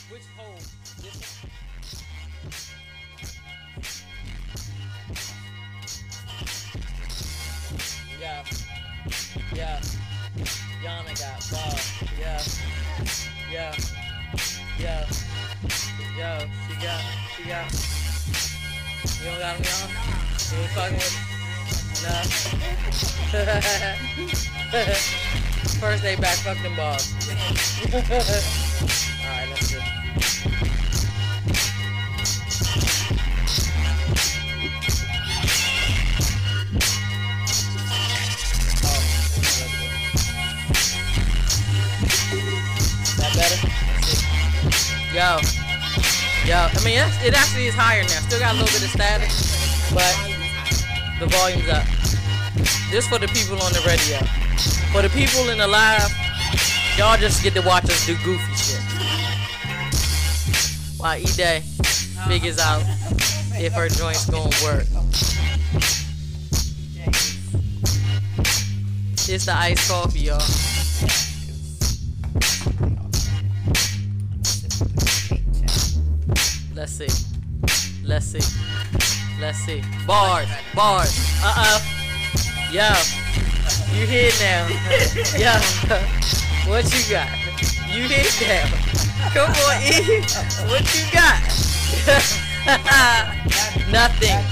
Which hole? This one? Yeah. Yeah. Yana got ball. Yeah. Yeah. Yeah. Yo, she got. You don't got him, Yana? You ain't fucking with him? Nah. First day back, fuck them balls. Alright, let's do it. That better? Yo. I mean, it actually is higher now. Still got a little bit of static, but the volume's up. Just for the people on the radio. For the people in the live, y'all just get to watch us do goofy shit. While E-Day figures out if her joint's gonna work. It's the iced coffee, y'all. Let's see. Bars. Yo. You here now. Yo. What you got? You here now. Come on, E. What you got? Nothing.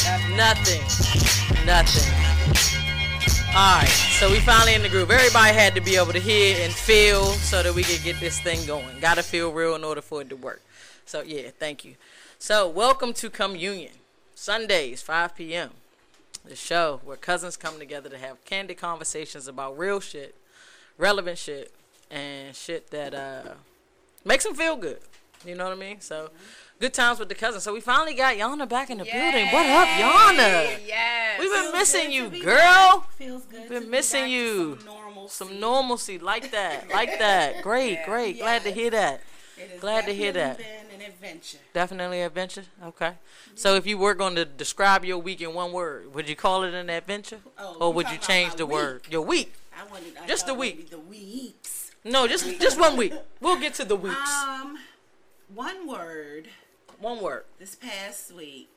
Alright, so we finally in the groove. Everybody had to be able to hear and feel so that we could get this thing going. Gotta feel real in order for it to work. So, yeah, thank you. So, welcome to Communion. Sundays, 5 p.m. The show where cousins come together to have candid conversations about real shit, relevant shit, and shit that makes them feel good. You know what I mean? So, good times with the cousins. So, we finally got Yana back in the building. What up, Yana? Yes. We've been missing you, girl. Feels good. Been missing you. Some normalcy. Like that. Great. Glad to hear that. Glad to hear that. Been an adventure. Definitely an adventure. Okay. So if you were going to describe your week in one word, would you call it an adventure, or would you change the word? Your week. Just the week. The weeks. No, just 1 week. We'll get to the weeks. One word. One word. This past week.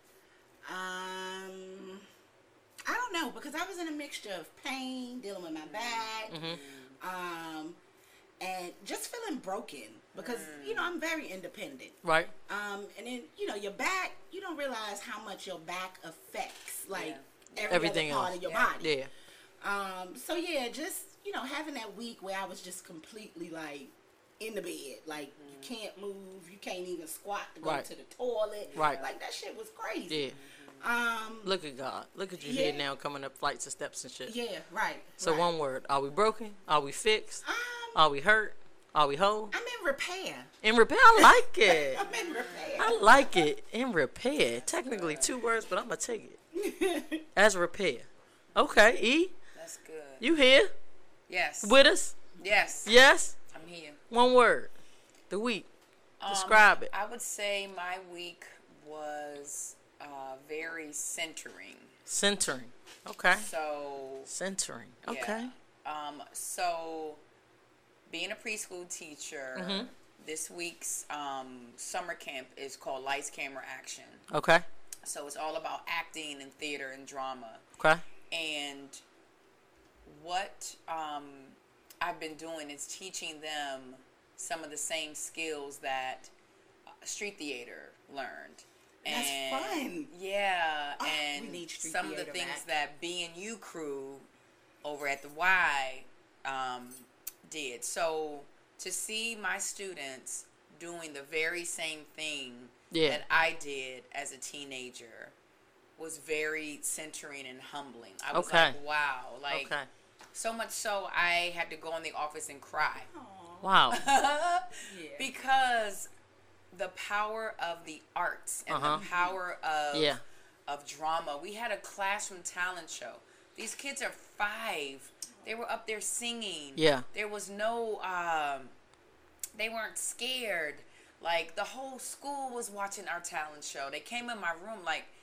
I don't know, because I was in a mixture of pain, dealing with my back, and just feeling broken. Because, I'm very independent. Right. And then, your back, you don't realize how much your back affects, everything other part of your body. Yeah. So, just, having that week where I was just completely, in the bed. You can't move. You can't even squat to go to the toilet. Right. That shit was crazy. Yeah. Look at God. Look at you here now coming up flights of steps and shit. Yeah, right. So one word. Are we broken? Are we fixed? Are we hurt? Are we whole? I'm in repair. In repair? I like it. I'm in repair. I like it. In repair. Technically 2 words, but I'm going to take it. As repair. Okay, E? That's good. You here? Yes. With us? Yes. Yes? I'm here. One word. The week. Describe it. I would say my week was very centering. Centering. Okay. So. Centering. Okay. Yeah. So, being a preschool teacher, this week's summer camp is called Lights, Camera, Action. Okay. So, it's all about acting and theater and drama. Okay. And what I've been doing is teaching them some of the same skills that street theater learned. That's fun. Yeah, Oh, and we need street some of the theater things back. that B&U crew over at the Y did. So to see my students doing the very same thing that I did as a teenager was very centering and humbling. I was like, wow. So much so I had to go in the office and cry. Wow. Because the power of the arts and the power of drama. We had a classroom talent show. These kids are 5. They were up there singing. Yeah. There was no, they weren't scared. The whole school was watching our talent show. They came in my room,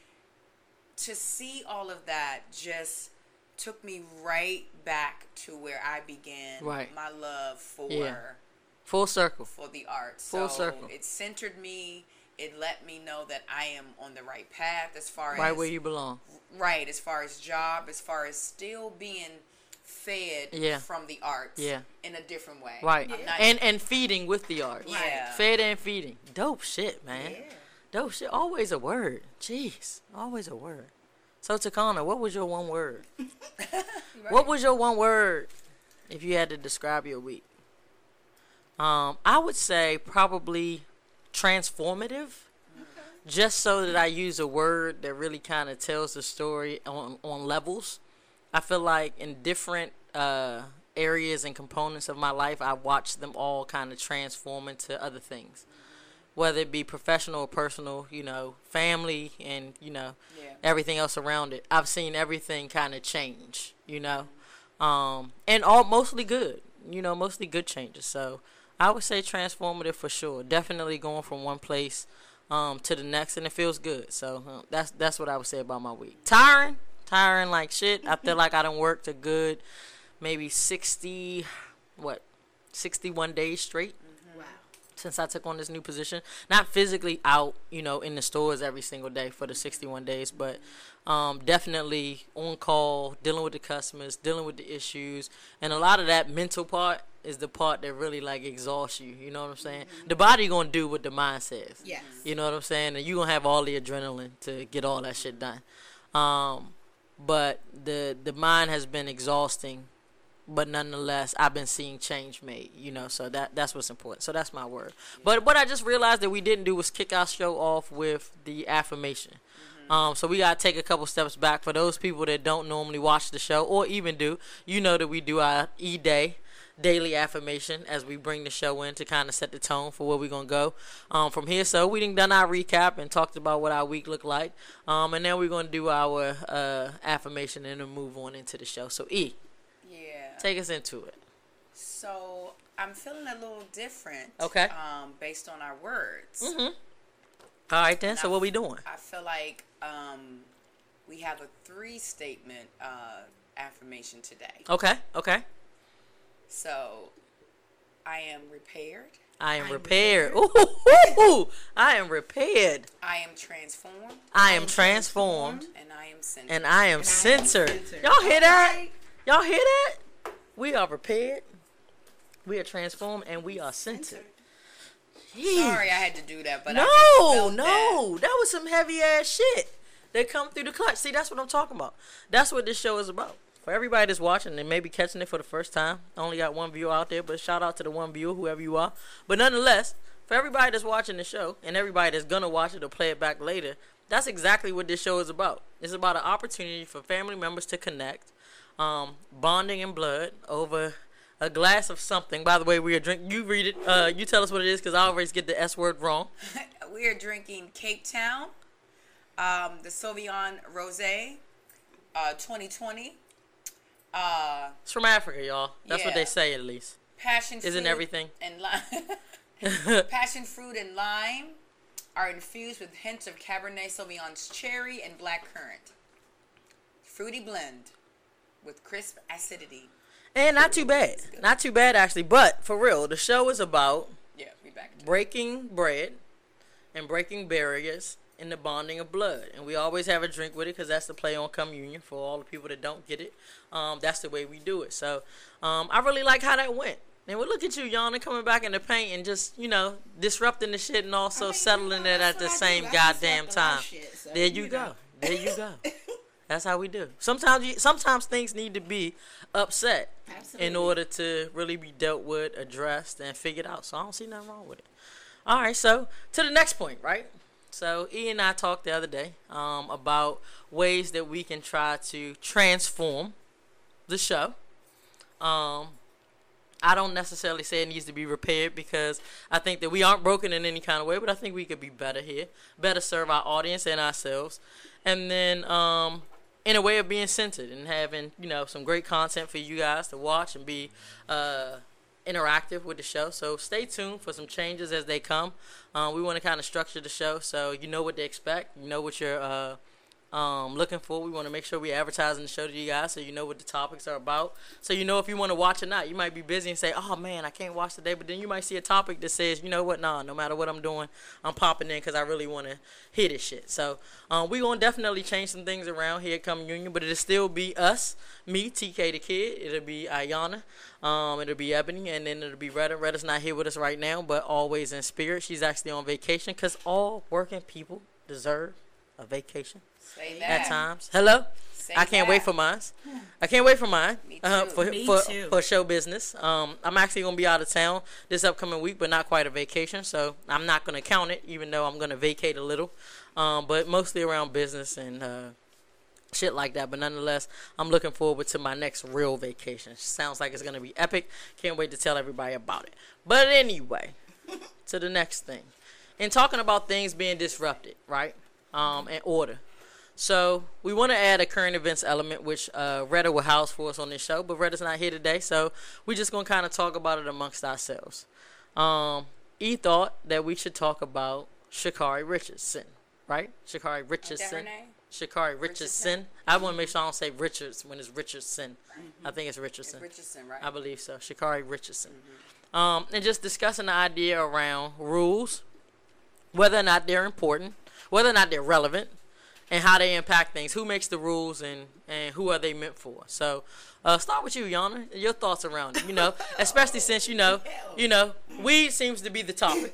to see all of that just took me right back to where I began my love for Full circle. For the art. Full circle. It centered me. It let me know that I am on the right path as far as... Right where you belong. Right, as far as job, as far as still being fed from the arts in a different way. Right. And feeding with the arts. Yeah. Fed and feeding. Dope shit, man. Yeah. Dope shit. Always a word. Jeez. Always a word. So, Takana, what was your one word? Right. What was your one word if you had to describe your week? I would say probably transformative. Just so that I use a word that really kind of tells the story on levels. I feel like in different areas and components of my life, I watched them all kind of transform into other things. Whether it be professional or personal, you know, family and, you know, everything else around it. I've seen everything kind of change, you know. And all mostly good, you know, mostly good changes. So I would say transformative for sure. Definitely going from one place to the next, and it feels good. So that's what I would say about my week. Tiring like shit. I feel like I done worked a good maybe 61 days straight. Wow. Since I took on this new position. Not physically out, you know, in the stores every single day for the 61 days, but definitely on call, dealing with the customers, dealing with the issues, and a lot of that mental part is the part that really like exhausts you. You know what I'm saying? The body gonna do what the mind says. Yes. You know what I'm saying? And you gonna have all the adrenaline to get all that shit done. But the mind has been exhausting, but nonetheless I've been seeing change made. You know, so that's what's important. So that's my word. But what I just realized that we didn't do was kick our show off with the affirmation. So we gotta take a couple steps back. For those people that don't normally watch the show or even do, you know that we do our daily affirmation as we bring the show in to kind of set the tone for where we're going to go from here. So we done our recap and talked about what our week looked like. And then we're going to do our affirmation and then move on into the show. So take us into it. So I'm feeling a little different. Okay. Based on our words. Mm-hmm. All right then. So what we doing? I feel like we have a 3-statement affirmation today. Okay. So, I am repaired. I am repaired. Ooh. I am repaired. I am transformed. I am transformed. And I am centered. And I am centered. Y'all hear that? Y'all hear that? We are repaired. We are transformed. And we are centered. Sorry I had to do that, but no, that was some heavy ass shit that come through the clutch. See, that's what I'm talking about. That's what this show is about. For everybody that's watching and maybe catching it for the first time, I only got one viewer out there, but shout out to the one viewer, whoever you are. But nonetheless, for everybody that's watching the show and everybody that's going to watch it or play it back later, that's exactly what this show is about. It's about an opportunity for family members to connect, bonding in blood over a glass of something. By the way, we are drinking. You read it. You tell us what it is because I always get the S word wrong. We are drinking Cape Town, the Sauvignon Rosé, 2020. It's from Africa, y'all. That's what they say, at least. Passion fruit isn't everything. And passion fruit and lime are infused with hints of Cabernet Sauvignon's cherry and blackcurrant. Fruity blend with crisp acidity. And not too bad. Not too bad, actually. But, for real, the show is about we back breaking bread and breaking barriers in the bonding of blood. And we always have a drink with it because that's the play on communion for all the people that don't get it. That's the way we do it. So, I really like how that went. And we look at you, Yana, coming back in the paint and just, you know, disrupting the shit and also settling it at the same goddamn time. There you go. There you go. That's how we do. Sometimes things need to be upset in order to really be dealt with, addressed, and figured out. So I don't see nothing wrong with it. All right, so to the next point, right? So E and I talked the other day about ways that we can try to transform the show. I don't necessarily say it needs to be repaired because I think that we aren't broken in any kind of way, but I think we could be better here, better serve our audience and ourselves. And then in a way of being centered and having, you know, some great content for you guys to watch and be interactive with the show. So stay tuned for some changes as they come. We want to kind of structure the show so you know what to expect, you know what your Looking forward. We want to make sure we advertising the show to you guys so you know what the topics are about. So you know if you want to watch or not. You might be busy and say, oh, man, I can't watch today. But then you might see a topic that says, you know what, nah, no matter what I'm doing, I'm popping in because I really want to hear this shit. So we're going to definitely change some things around here at Come Union. But it'll still be us, me, TK the Kid. It'll be Ayana. It'll be Ebony. And then it'll be Retta. Retta's not here with us right now, but always in spirit. She's actually on vacation because all working people deserve a vacation. Say that. At times. Hello? Say I can't that. wait for mine. I can't wait for mine. Me too. Me too. For show business. I'm actually going to be out of town this upcoming week, but not quite a vacation. So I'm not going to count it, even though I'm going to vacate a little. But mostly around business and shit like that. But nonetheless, I'm looking forward to my next real vacation. Sounds like it's going to be epic. Can't wait to tell everybody about it. But anyway, to the next thing. In talking about things being disrupted, right? And order. So we want to add a current events element, which Retta will house for us on this show. But Retta's not here today, so we're just going to kind of talk about it amongst ourselves. E thought that we should talk about Sha'Carri Richardson, right? Sha'Carri Richardson. Is that her name? Sha'Carri Richardson. I want to make sure I don't say Richards when it's Richardson. I think it's Richardson. It's Richardson, right? I believe so. Sha'Carri Richardson. And just discussing the idea around rules, whether or not they're important, whether or not they're relevant, and how they impact things. Who makes the rules and who are they meant for? So, start with you, Yana. Your thoughts around it. You know, especially since you know, weed seems to be the topic.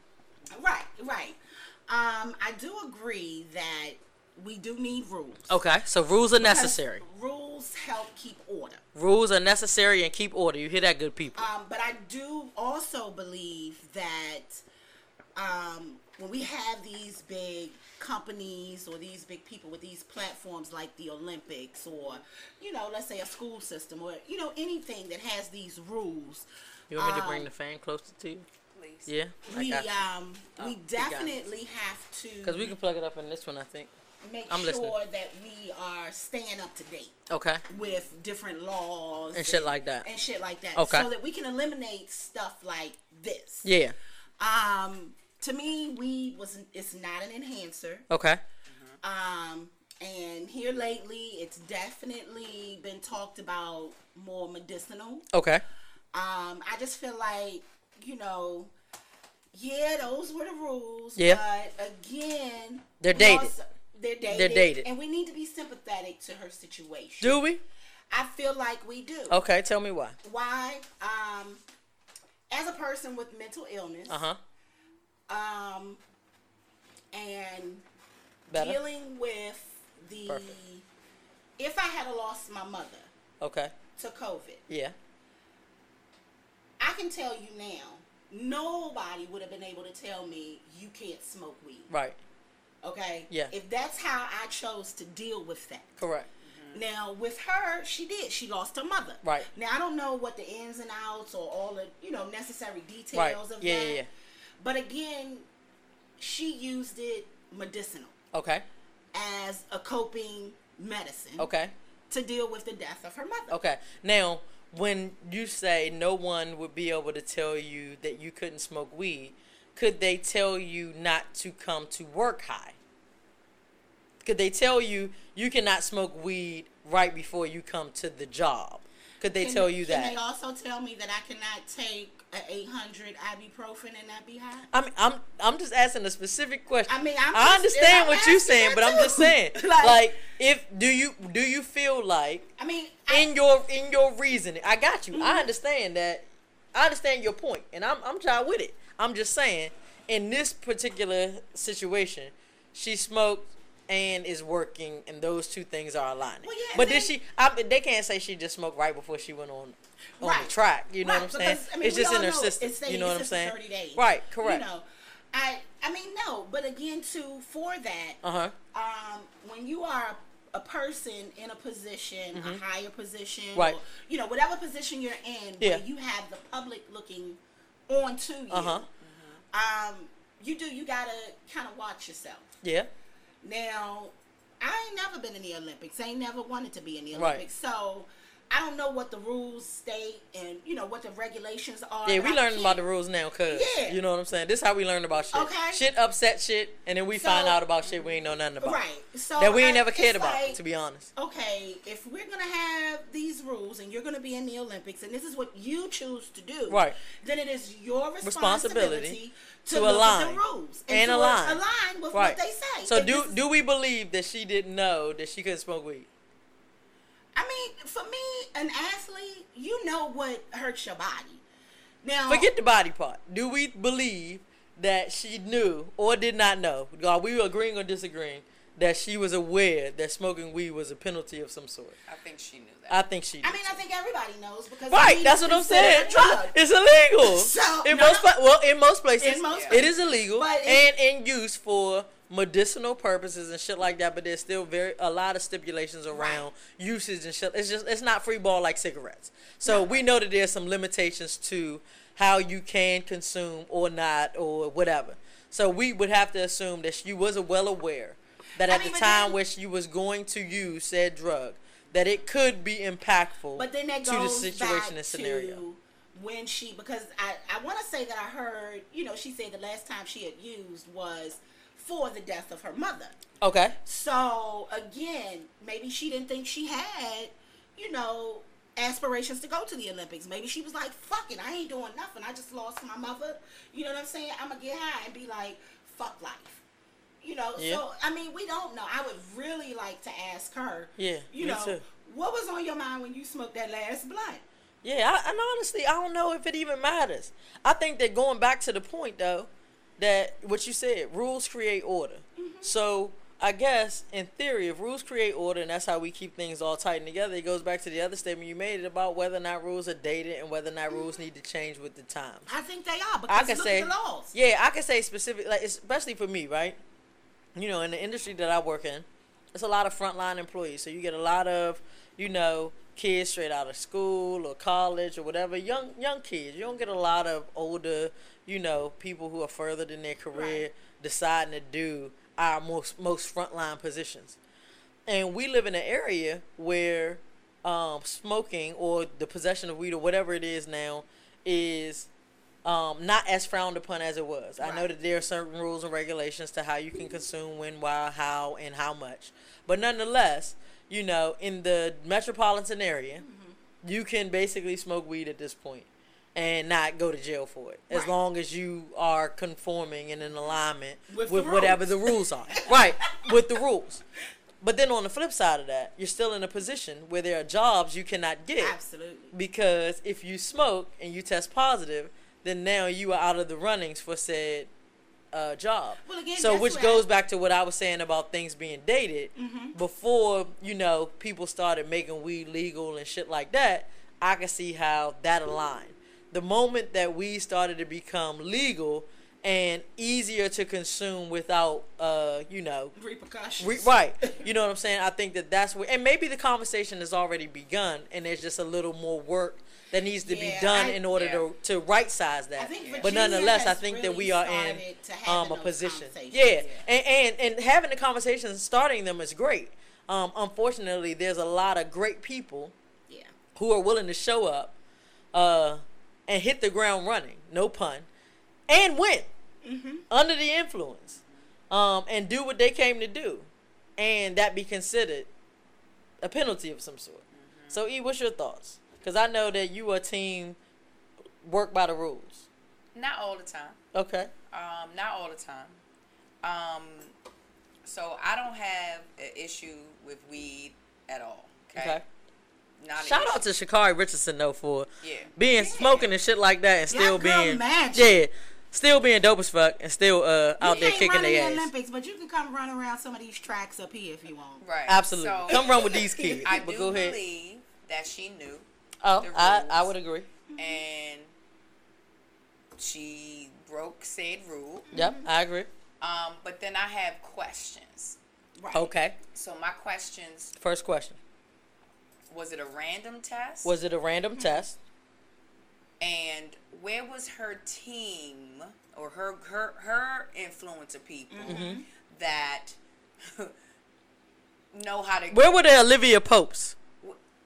Right. I do agree that we do need rules. Okay, so rules are necessary. Rules help keep order. Rules are necessary and keep order. You hear that, good people? But I do also believe that when we have these big companies or these big people with these platforms like the Olympics or, let's say a school system or, anything that has these rules. You want me to bring the fan closer to you? Please. Yeah. We definitely have to. Because we can plug it up in this one, I think. Make I'm sure listening. that we are staying up to date. Okay. With different laws. And shit like that. Okay. So that we can eliminate stuff like this. Yeah. To me, it's not an enhancer. Okay. And here lately, it's definitely been talked about more medicinal. Okay. I just feel like, those were the rules. Yeah. But again, they're dated. They're dated. And we need to be sympathetic to her situation. Do we? I feel like we do. Okay, tell me why. Why? As a person with mental illness. And better? Dealing with the. Perfect. If I had lost my mother. Okay. To COVID. Yeah. I can tell you now, nobody would have been able to tell me you can't smoke weed. Right. Okay? Yeah. If that's how I chose to deal with that. Correct. Now, with her, she did. She lost her mother. Right. Now, I don't know what the ins and outs or all the, necessary details right. of that. Yeah. But again, she used it medicinal. Okay. As a coping medicine. Okay. To deal with the death of her mother. Okay. Now, when you say no one would be able to tell you that you couldn't smoke weed, could they tell you not to come to work high? Could they tell you you cannot smoke weed right before you come to the job? Could they tell you that? Can they also tell me that I cannot take an 800 ibuprofen and not be high? I mean, I'm just asking a specific question. I mean, I understand what you're saying, but I'm just saying, like, if do you feel like? I mean, in your reasoning, I got you. Mm-hmm. I understand that. I understand your point, and I'm trying with it. I'm just saying, in this particular situation, she smoked and is working, and those two things are aligning. Well, yeah, but did she? They can't say she just smoked right before she went on the track. You know what I'm saying? Because, I mean, it's just in her system. You know what I'm saying? 30 days. Right. Correct. I mean, no. But again, for that, when you are a person in a position, a higher position, right? Or, whatever position you're in, where you have the public looking on to you, you gotta kind of watch yourself. Yeah. Now, I ain't never been in the Olympics. I ain't never wanted to be in the Olympics. Right. So, I don't know what the rules state and, you know, what the regulations are. Yeah, we learning about the rules now, cuz. Yeah. You know what I'm saying? This is how we learn about shit. Okay. Shit upset shit, and then we find out about shit we ain't know nothing about. Right. So that we ain't never cared about, like, to be honest. Okay, if we're going to have these rules and you're going to be in the Olympics and this is what you choose to do, right, then it is your responsibility to align at the rules and align with right. what they say. So do we believe that she didn't know that she couldn't smoke weed? I mean, for me, an athlete, you know what hurts your body. Now, forget the body part. Do we believe that she knew or did not know? Are we agreeing or disagreeing that she was aware that smoking weed was a penalty of some sort? I think she knew that. I think she knew. I mean, I think everybody knows because right. That's what I'm saying. It's illegal. So, in most places, it is illegal and in use for medicinal purposes and shit like that, but there's still a lot of stipulations around usage and shit. It's not free ball like cigarettes. So we know that there's some limitations to how you can consume or not or whatever. So we would have to assume that she was well aware that at the time where she was going to use said drug, that it could be impactful to the situation and scenario. When she, because I want to say that I heard, you know, she said the last time she had used was for the death of her mother. Okay. So, again, maybe she didn't think she had, you know, aspirations to go to the Olympics. Maybe she was like, fuck it, I ain't doing nothing. I just lost my mother. You know what I'm saying? I'm going to get high and be like, fuck life. You know, so, I mean, we don't know. I would really like to ask her, you know, too. What was on your mind when you smoked that last blunt? Yeah, and honestly, I don't know if it even matters. I think that going back to the point, though, that what you said, rules create order. Mm-hmm. So I guess in theory, if rules create order and that's how we keep things all tight and together, it goes back to the other statement you made about whether or not rules are dated and whether or not rules need to change with the times. I think they are because look at the laws. Yeah, I can say specific, like especially for me, right? You know, in the industry that I work in, it's a lot of frontline employees. So you get a lot of, you know, kids straight out of school or college or whatever, young kids. You don't get a lot of older, you know, people who are further in their career deciding to do our most frontline positions. And we live in an area where smoking or the possession of weed or whatever it is now is not as frowned upon as it was. I know that there are certain rules and regulations to how you can consume, when, why, how, and how much. But nonetheless, you know, in the metropolitan area, you can basically smoke weed at this point and not go to jail for it, as long as you are conforming and in alignment with whatever the rules are. With the rules. But then on the flip side of that, you're still in a position where there are jobs you cannot get. Absolutely. Because if you smoke and you test positive, then now you are out of the runnings for said job. Well, again, so which goes back to what I was saying about things being dated. Before, you know, people started making weed legal and shit like that, I can see how that aligned. The moment that weed started to become legal and easier to consume without, you know, repercussions. You know what I'm saying? I think that's where, and maybe the conversation has already begun and there's just a little more work that needs to be done in order to right size that. But nonetheless, I think that we are in a position. And having the conversations, starting them is great. Unfortunately, there's a lot of great people who are willing to show up and hit the ground running, no pun, and win under the influence and do what they came to do, and that be considered a penalty of some sort. So, E, what's your thoughts? Because I know that you are team work by the rules. Not all the time. Okay. Not all the time. So I don't have an issue with weed at all. Okay. Not Shout out to Sha'Carri Richardson though for being smoking and shit like that and still being still being dope as fuck and still out there kicking their ass. Olympics, but you can come run around some of these tracks up here if you want. Right. Absolutely. So, come run with these kids. I do believe that she knew. Oh, I would agree. And she broke said rule. Yep, I agree. But then I have questions. Right. Okay. So my questions. First question. Was it a random test? Was it a random test? And where was her team or her influence of people that know how to... Where were the Olivia Popes?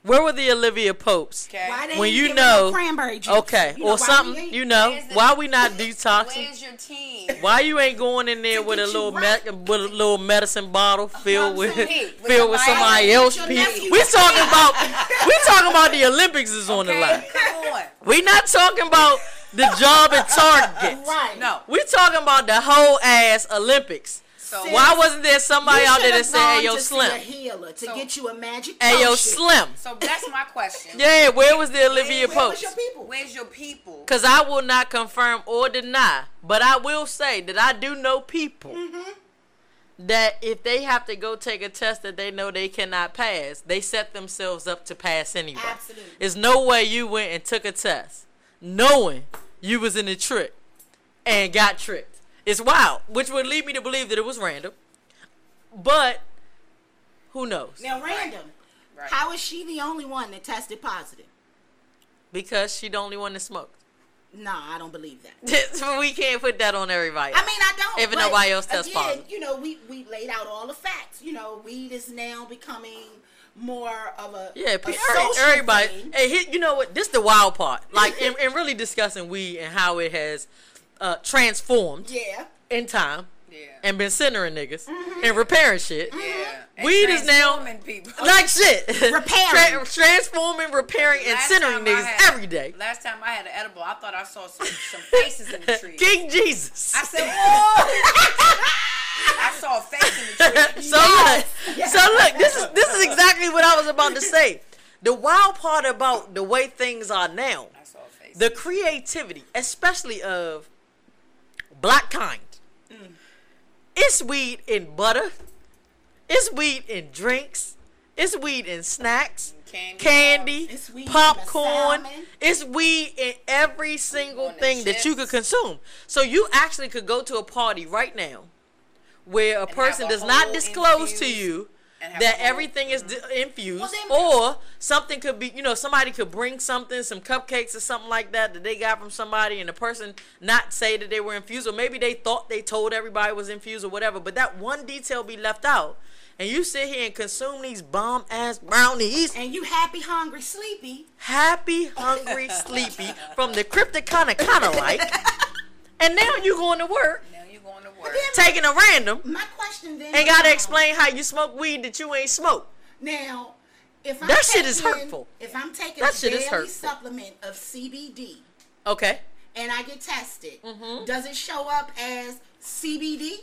Where were the Olivia Popes? Okay. Why they When ain't you giving know, no cranberry juice? okay, You know, or something, why we not detoxing? Where's your team? Why you ain't going in there To with a get you little right. with a little medicine bottle filled with With somebody somebody else else. pee? Your nephew. We talking about the Olympics is on the Okay, line. come on. We not talking about the job at Target. Right. No. We talking about the whole ass Olympics. So Why wasn't there somebody You out there that should've said, gone "Hey, yo, to see Slim"? a healer to get you a magic Hey, yo, potion. Slim. So that's my question. Yeah, where was the Olivia Where was Popes? your people? Where's your people? Because I will not confirm or deny, but I will say that I do know people that if they have to go take a test that they know they cannot pass, they set themselves up to pass anyway. Absolutely. There's no way you went and took a test knowing you was in a trick and got tricked. It's wild, which would lead me to believe that it was random. But who knows? Now, random. Right. How is she the only one that tested positive? Because she the only one that smoked. No, I don't believe that. So we can't put that on everybody. I mean, I don't. If but nobody else tests again, positive. you know, we laid out all the facts. You know, weed is now becoming more of a social everybody. thing. Hey, you know what? This the wild part. Like, in really discussing weed and how it has transformed Yeah. in time Yeah. and been centering niggas and repairing shit. Yeah. And Weed is now transforming people. like shit. Repairing. Transforming, repairing, and Last centering time I niggas had- every day. Last time I had an edible, I thought I saw some faces in the tree. King Jesus. I said, "Whoa!" I saw a face in the tree. So look, this is exactly what I was about to say. The wild part about the way things are now, I saw a face. the creativity, especially of black kind. It's weed in butter. It's weed in drinks. It's weed in snacks. Candy, It's weed in popcorn. the salmon. It's weed in every single On the thing that you chips. could consume. So you actually could go to a party right now where a person have a does not whole disclose to infused- you and have that a whole- everything is infused, Well, then- or something could be, somebody could bring something, some cupcakes or something like that they got from somebody, and the person not say that they were infused, or maybe they thought they told everybody it was infused or whatever, but that one detail be left out, and you sit here and consume these bomb ass brownies, And you happy, hungry, sleepy. happy, hungry, sleepy, from the cryptic kind of like, and now you going to work Now you're going to work. taking a random My question then and gotta becomes, explain how you smoke weed that you ain't smoked. Now, if I'm That shit is taking- hurtful. If I'm taking That a shit is daily hurtful. supplement of CBD Okay. and I get tested, Mm-hmm. does it show up as CBD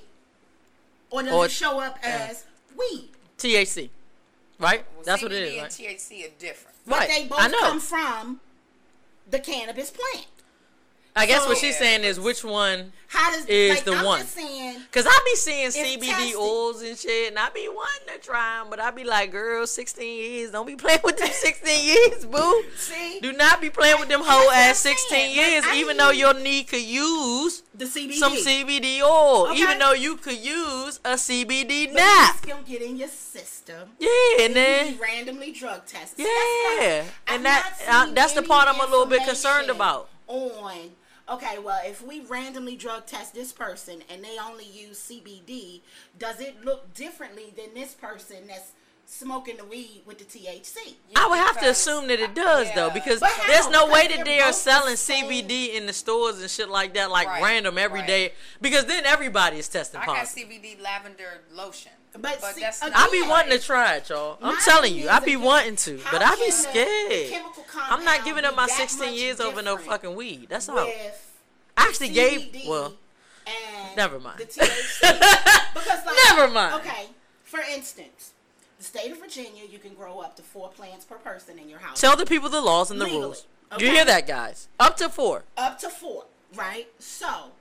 or does Or- it show up as weed? THC, right? Well, That's CBD what it is, and right? THC are different. But Right. they both I know. come from the cannabis plant. I guess what So- she's saying is which one, How does Is like, the I'm one. just saying, because I be seeing It's CBD tested. oils and shit, and I be wanting to try them, but I be like, girl, 16 years, don't be playing with them 16 years, boo. see, Do not be playing with them That's whole what I'm ass 16 saying. years, Like, I even need- though your knee could use the CBD. some CBD oil, Okay. even though you could use a CBD But nap. it's gonna get in your system. Yeah, and You then be randomly drug tested. Yeah, That's fine. and I've that- not seen that's the any part I'm a little bit concerned information about. On okay, well, if we randomly drug test this person and they only use CBD, does it look differently than this person that's smoking the weed with the THC? I would have to Because- assume that it does though, yeah. because But how? there's no way Because that they're they are both the selling same- CBD in the stores and shit like that, like Right, random every right. day. Because then everybody is testing I got positive. CBD lavender lotion. But see, that's again, I be Yeah. wanting to try it, y'all. I'm My telling thing you, is, I be again, wanting to, how but I be can the scared. chemical I'm not compound giving up be my that 16 much years over no different fucking weed. That's all. with I actually the gave. CBD Well, and never mind. the THC. Because like, Never mind. Okay, for instance, the state of Virginia, you can grow up to 4 plants per person in your house. tell the people the laws and the Legally, rules. okay? You hear that, guys? Up to 4 Up to 4, right? So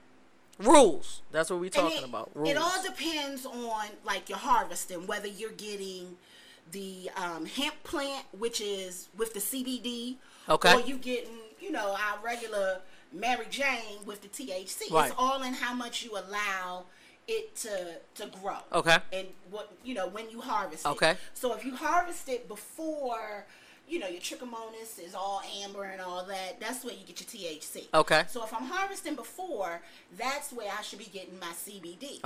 rules. That's what we and talking about. Rules. It all depends on like your harvesting, whether you're getting the hemp plant, which is with the CBD, Okay. or you getting, our regular Mary Jane with the THC. Right. It's all in how much you allow it to grow. Okay. And what when you harvest Okay. it. So if you harvest it before, your trichomonas is all amber and all that, that's where you get your THC. Okay. So if I'm harvesting before, that's where I should be getting my CBD.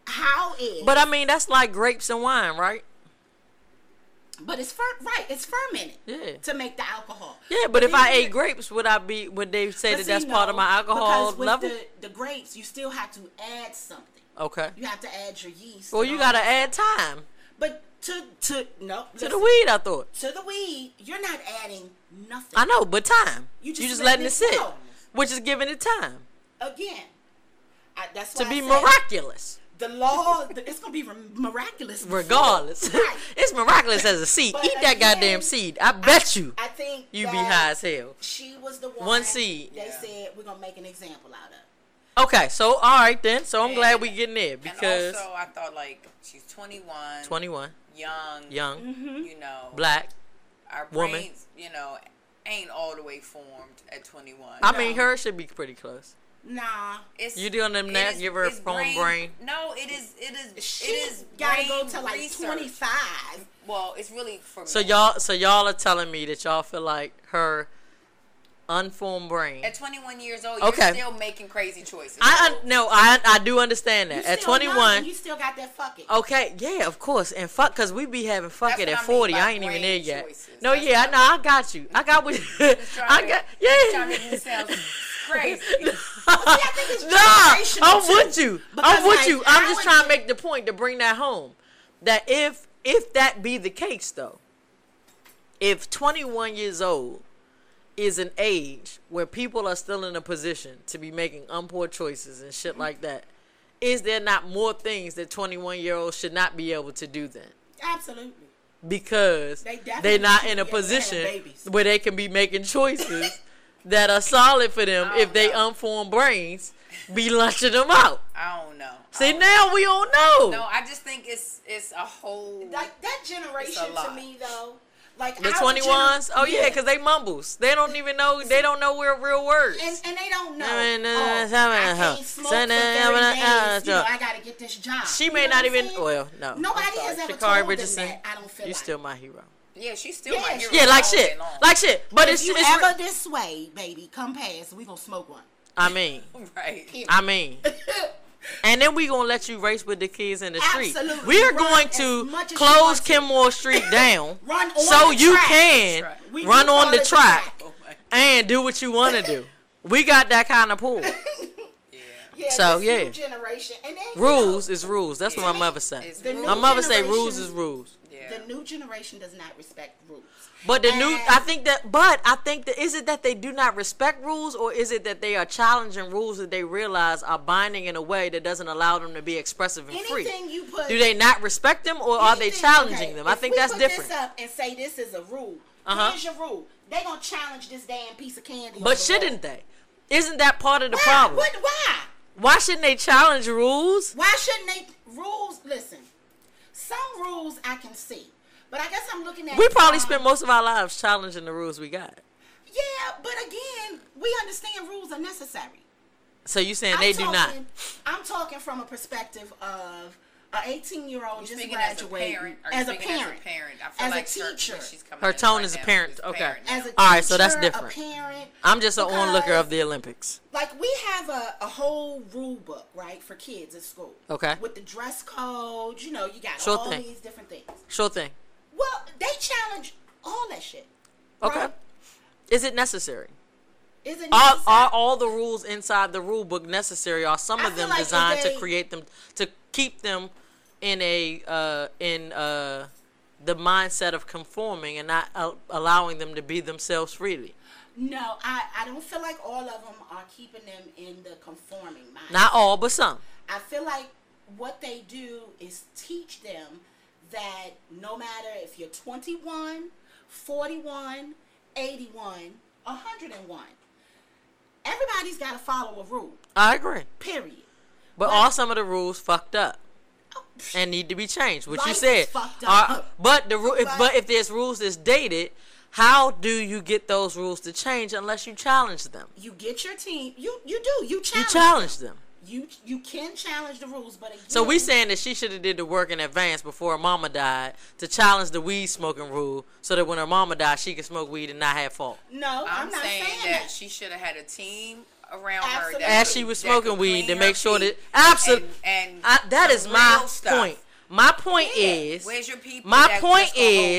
how is? But I mean, that's like grapes and wine, right? But it's it's fermented to make the alcohol. Yeah, but if I ate grapes, would they say that that's part of my alcohol level? With the grapes, you still have to add something. Okay. You have to add your yeast. Well, you gotta add time. But to the weed, I thought. To the weed, you're not adding nothing. I know, but time. You just letting it sit, which is giving it time. Again, that's why to be miraculous. The law, it's gonna be miraculous. Regardless, right. It's miraculous as a seed. Eat that goddamn seed. I bet you. I think you be high as hell. She was the one seed. They said we're gonna make an example out of. Okay, so all right then. So I'm glad we getting there because. And also, I thought like she's 21. 21. Young. Mm-hmm. You know. Black. Our woman. Brains, you know, ain't all the way formed at 21. I mean, hers should be pretty close. Nah, you doing them now? Give her a phone brain. No, it is. She's gotta go to like 25. Well, it's really for me. So y'all are telling me that y'all feel like her unformed brain at 21 years old, you're still making crazy choices. I do understand that. At 21, young, you still got that fuck it. Okay, yeah, of course, and fuck, cause we be having fuck it at 40. I ain't even there yet. Choices. No, yeah, I know. I got you. I got what. I got. Yeah. Trying to make me sound crazy. I'm with you. I'm with you. I'm just trying to make the point to bring that home. That if that be the case though, if 21 years old is an age where people are still in a position to be making unpoor choices and shit like that, is there not more things that 21-year-olds should not be able to do then? Absolutely. Because they're not in a position where they can be making choices that are solid for them if they unformed brains be lunching them out. I don't know. See, now we don't know. No, I just think it's a whole... Like, that generation to me, though... Like the 21s? Oh, yeah, because they mumbles. They don't even know. They don't know real words. And they don't know. I can't smoke for 30 days. You know, I got to get this job. She may not even... Well, no. Nobody has ever told them that. I don't feel like. You still my hero. Yeah, she's still my hero. Yeah, like shit. Like shit. But if you ever this way, baby, come past. We going to smoke one. I mean. Right. I mean. And then we gonna let you race with the kids in the street. Absolutely. We are going to close Kenmore Street down so you can run on the track and do what you want to do. We got that kind of pull. Yeah, so new generation. And then, rules is rules. That's what my mother said. My mother say rules is rules. The new generation does not respect rules. But I think that is it that they do not respect rules, or is it that they are challenging rules that they realize are binding in a way that doesn't allow them to be expressive and free? Do they not respect them, or are they challenging them? I think that's different. This up and say this is a rule. Here's your rule. They gonna challenge this damn piece of candy. But shouldn't they? Isn't that part of the problem? Why? Why shouldn't they challenge rules? Why shouldn't they rules? Listen, some rules I can see. But I guess I'm looking at... We probably spend most of our lives challenging the rules we got. Yeah, but again, we understand rules are necessary. So you saying they do not? I'm talking from a perspective of an 18-year-old just graduating. As a parent. As a teacher. Her tone is a parent. Okay. As a teacher, all right, so that's different. A parent. I'm just an onlooker of the Olympics. Like, we have a whole rule book, right, for kids at school. Okay. With the dress code, you know, you got these different things. Sure thing. Well, they challenge all that shit. Okay. Right? Is it necessary? Is it necessary? Are all the rules inside the rule book necessary? Are some of them designed to create them, to keep them in the mindset of conforming and not allowing them to be themselves freely? No, I don't feel like all of them are keeping them in the conforming mindset. Not all, but some. I feel like what they do is teach them that no matter if you're 21, 41, 81, 101, everybody's got to follow a rule. I agree. Period. But are some of the rules fucked up and need to be changed? What you said. Fucked up. But if there's rules that's dated, how do you get those rules to change unless you challenge them? You get your team. You do. You challenge them. You can challenge the rules, but again, so we saying that she should have did the work in advance before her mama died to challenge the weed smoking rule, so that when her mama died, she could smoke weed and not have fault. No, I'm not saying that she should have had a team around her as she was smoking weed to make sure that absolutely. And that is my point. My point is, where's your people? My point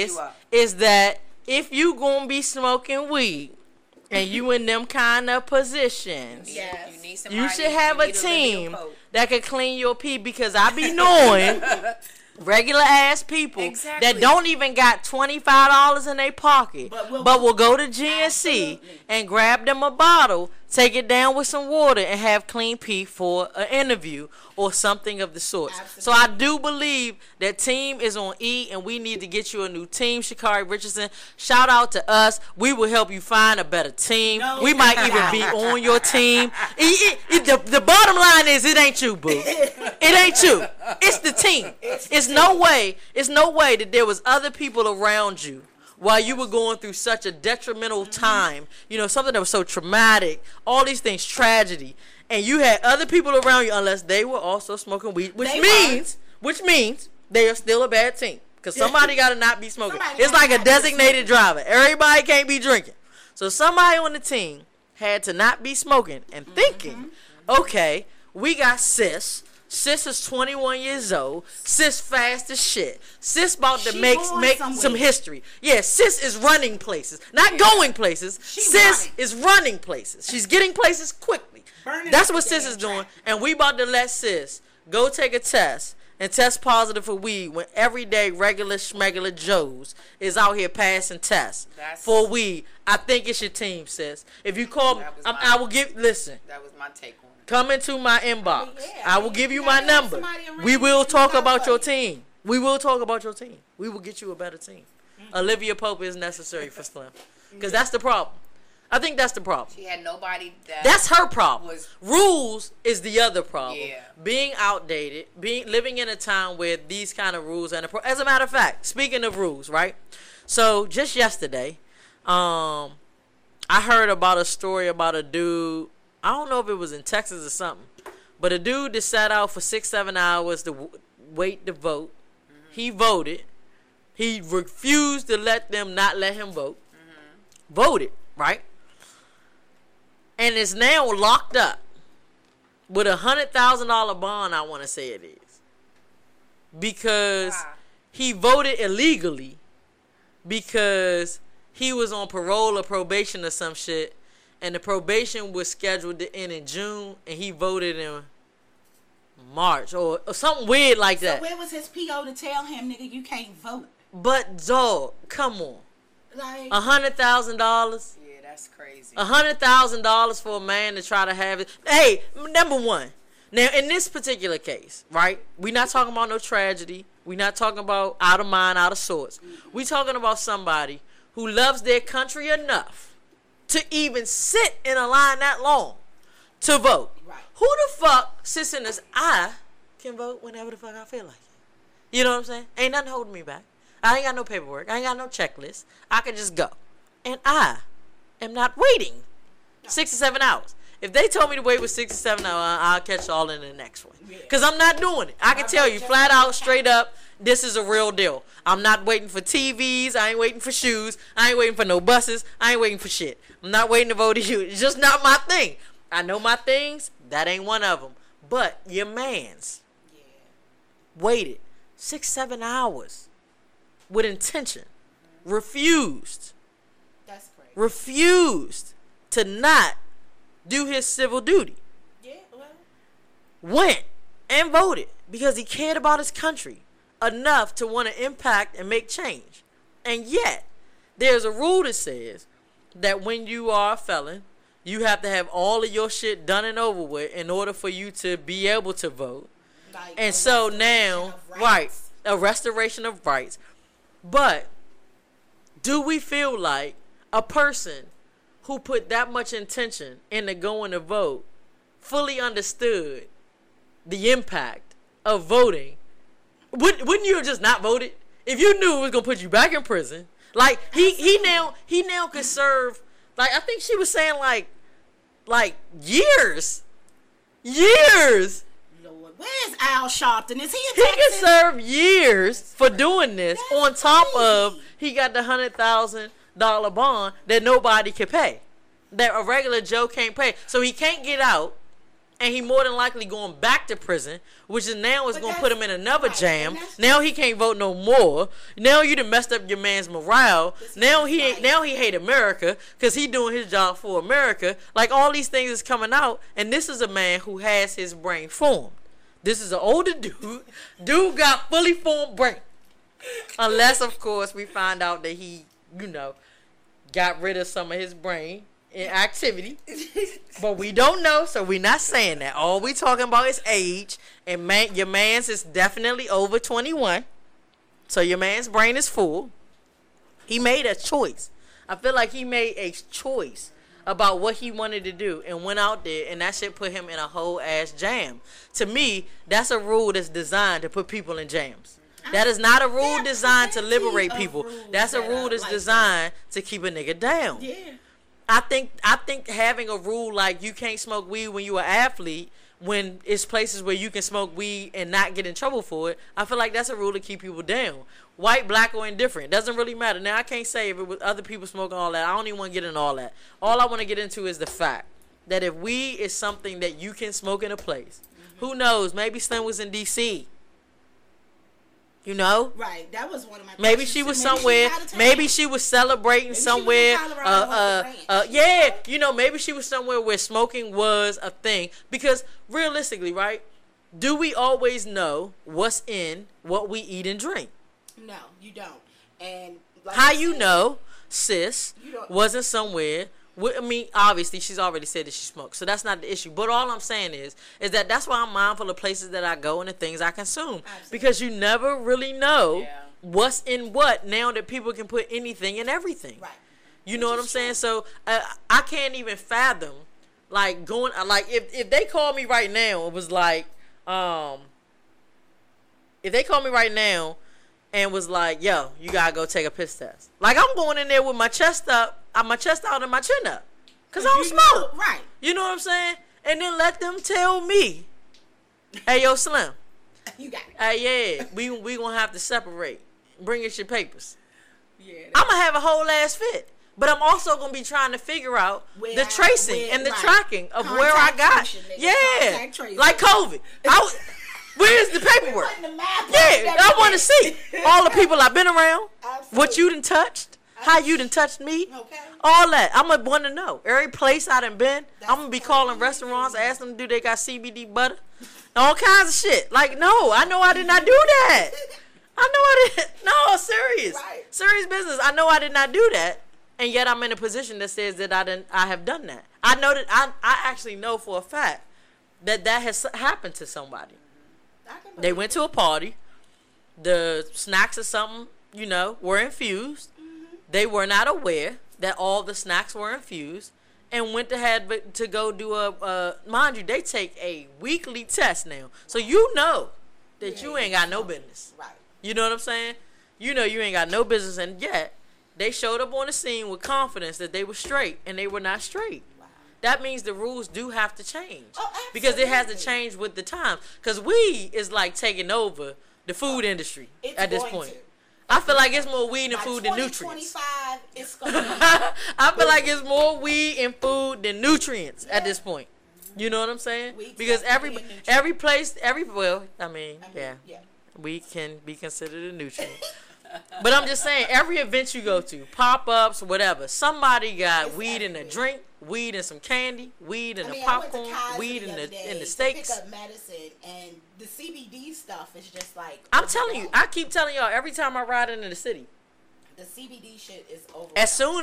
is that if you gonna be smoking weed and you in them kind of positions, you should have a team that can clean your pee, because I be knowing regular ass people that don't even got $25 in their pocket, but will go to GNC and grab them a bottle, take it down with some water, and have clean pee for an interview or something of the sort. So I do believe that team is on E, and we need to get you a new team. Sha'Carri Richardson, shout out to us. We will help you find a better team. We might even be on your team. The bottom line is, it ain't you, boo. It ain't you. It's the team. It's no way that there was other people around you while you were going through such a detrimental time, something that was so traumatic, all these things, tragedy, and you had other people around you, unless they were also smoking weed, which means they are still a bad team, because somebody got to not be smoking. It's like a designated driver. Everybody can't be drinking. So somebody on the team had to not be smoking and thinking, okay, we got sis. Sis is 21 years old. Sis fast as shit. Sis about to make some history. Yeah, sis is running places. Not going places. Sis is running places. She's getting places quickly. That's what sis is doing. And we about to let sis go take a test and test positive for weed, when everyday regular schmegular Joes is out here passing tests for weed. I think it's your team, sis. If you call me, I will listen. That was my take on it. Come into my inbox. I will give you my number. We will talk about your team. We will talk about your team. We will get you a better team. Olivia Pope is necessary for Slim, because that's the problem. I think that's the problem. She had nobody that's her problem. Rules is the other problem. Yeah. Being outdated, living in a time where these kind of rules, and as a matter of fact, speaking of rules, right? So just yesterday, I heard about a story about a dude. I don't know if it was in Texas or something, but a dude that sat out for 6-7 hours to wait to vote. He voted. He refused to let them not let him vote. Voted, right? And is now locked up with $100,000 bond, I want to say it is. Because he voted illegally, because he was on parole or probation or some shit, and the probation was scheduled to end in June, and he voted in March or something weird like that. So where was his PO to tell him, nigga, you can't vote? But dog, come on, like $100,000. That's crazy. $100,000 for a man to try to have it. Hey, number one. Now, in this particular case, right? We're not talking about no tragedy. We're not talking about out of mind, out of sorts. We're talking about somebody who loves their country enough to even sit in a line that long to vote. Right. Who the fuck sits in this? I can vote whenever the fuck I feel like it. You know what I'm saying? Ain't nothing holding me back. I ain't got no paperwork. I ain't got no checklist. I can just go. And I am not waiting 6 to 7 hours. If they told me to wait with 6 to 7 hours, I'll catch y'all in the next one. Because I'm not doing it. I can tell you flat out, straight up, this is a real deal. I'm not waiting for TVs. I ain't waiting for shoes. I ain't waiting for no buses. I ain't waiting for shit. I'm not waiting to vote to you. It's just not my thing. I know my things. That ain't one of them. But your man's waited 6-7 hours with intention. Refused. That's crazy. Refused to not do his civil duty. Yeah, well. Went and voted because he cared about his country enough to want to impact and make change. And yet, there's a rule that says that when you are a felon, you have to have all of your shit done and over with in order for you to be able to vote. Like and so now, right, a restoration of rights. But do we feel like a person who put that much intention into going to vote fully understood the impact of voting? Wouldn't you have just not voted if you knew it was gonna put you back in prison? Like he now could serve, like I think she was saying like years. Lord, where's Al Sharpton? Is he in Texas? He can serve years for doing this. That's on top of he got the $100,000 bond that nobody could pay. that a regular Joe can't pay. So he can't get out. And he more than likely going back to prison, which is now is going to put him in another jam. Now he can't vote no more. Now you done messed up your man's morale. Now he hate America because he doing his job for America. Like all these things is coming out, and this is a man who has his brain formed. This is an older dude. Dude got fully formed brain. Unless, of course, we find out that he, got rid of some of his brain in activity, but we don't know, so we're not saying that. All we talking about is age, and your man's is definitely over 21, so your man's brain is full. He made a choice. I feel like he made a choice about what he wanted to do and went out there, and that shit put him in a whole ass jam. To me, that's a rule that's designed to put people in jams. That is not a rule designed to liberate people. That's a rule that's designed to keep a nigga down. Yeah. I think having a rule like you can't smoke weed when you're an athlete, when it's places where you can smoke weed and not get in trouble for it, I feel like that's a rule to keep people down. White, black, or indifferent, doesn't really matter. Now I can't say if it was other people smoking all that. I don't even want to get into all that. All I want to get into is the fact that if weed is something that you can smoke in a place, who knows? Maybe Slim was in D.C. Right. That was one of my. Maybe she was somewhere. Maybe she was celebrating somewhere. Maybe she was somewhere where smoking was a thing. Because realistically, right? Do we always know what's in what we eat and drink? No, you don't. And how you know, sis wasn't somewhere. Obviously, she's already said that she smokes, so that's not the issue. But all I'm saying is that that's why I'm mindful of places that I go and the things I consume. Absolutely. Because you never really know what's in what now that people can put anything in everything. Right. You know what I'm saying? So I can't even fathom, like, going, like, if they call me right now, it was like, if they call me right now and was like, yo, you gotta go take a piss test. Like, I'm going in there with my chest up. My chest out and my chin up. Because I don't smoke. Right. You know what I'm saying? And then let them tell me, hey, yo, Slim. You got it. Hey, yeah, we going to have to separate. Bring us your papers. Yeah. I'm going to have a whole ass fit. But I'm also going to be trying to figure out the tracing and the tracking of where I got. Like COVID. Where's the paperwork? I want to see all the people I've been around. Absolutely. What you done touched. How you done touched me. Okay. All that. I'm going to want to know. Every place I done been. I'm going to be calling restaurants, asking them do they got CBD butter. All kinds of shit. Like, no, I know I did not do that. No, serious. Right. Serious business. I know I did not do that. And yet I'm in a position that says that I have done that. I know that I actually know for a fact that has happened to somebody. They went to a party. The snacks or something, were infused. They were not aware that all the snacks were infused and went to go do mind you, they take a weekly test now. So you know that you ain't got no business. Right. You know what I'm saying? You know you ain't got no business, and yet they showed up on the scene with confidence that they were straight, and they were not straight. Wow. That means the rules do have to change. Oh, because it has to change with the times. Because weed is like taking over the food industry at this point. I feel like it's more weed and food than nutrients. It's I feel like it's more weed and food than nutrients at this point. You know what I'm saying? Because every place, we can be considered a nutrient. But I'm just saying, every event you go to, pop-ups, whatever, somebody got weed in a drink, weed and some candy, weed and a popcorn, weed in the steaks. Pick up medicine, and the CBD stuff is just like. I'm telling you, I keep telling y'all every time I ride into the city. The CBD shit is over. As soon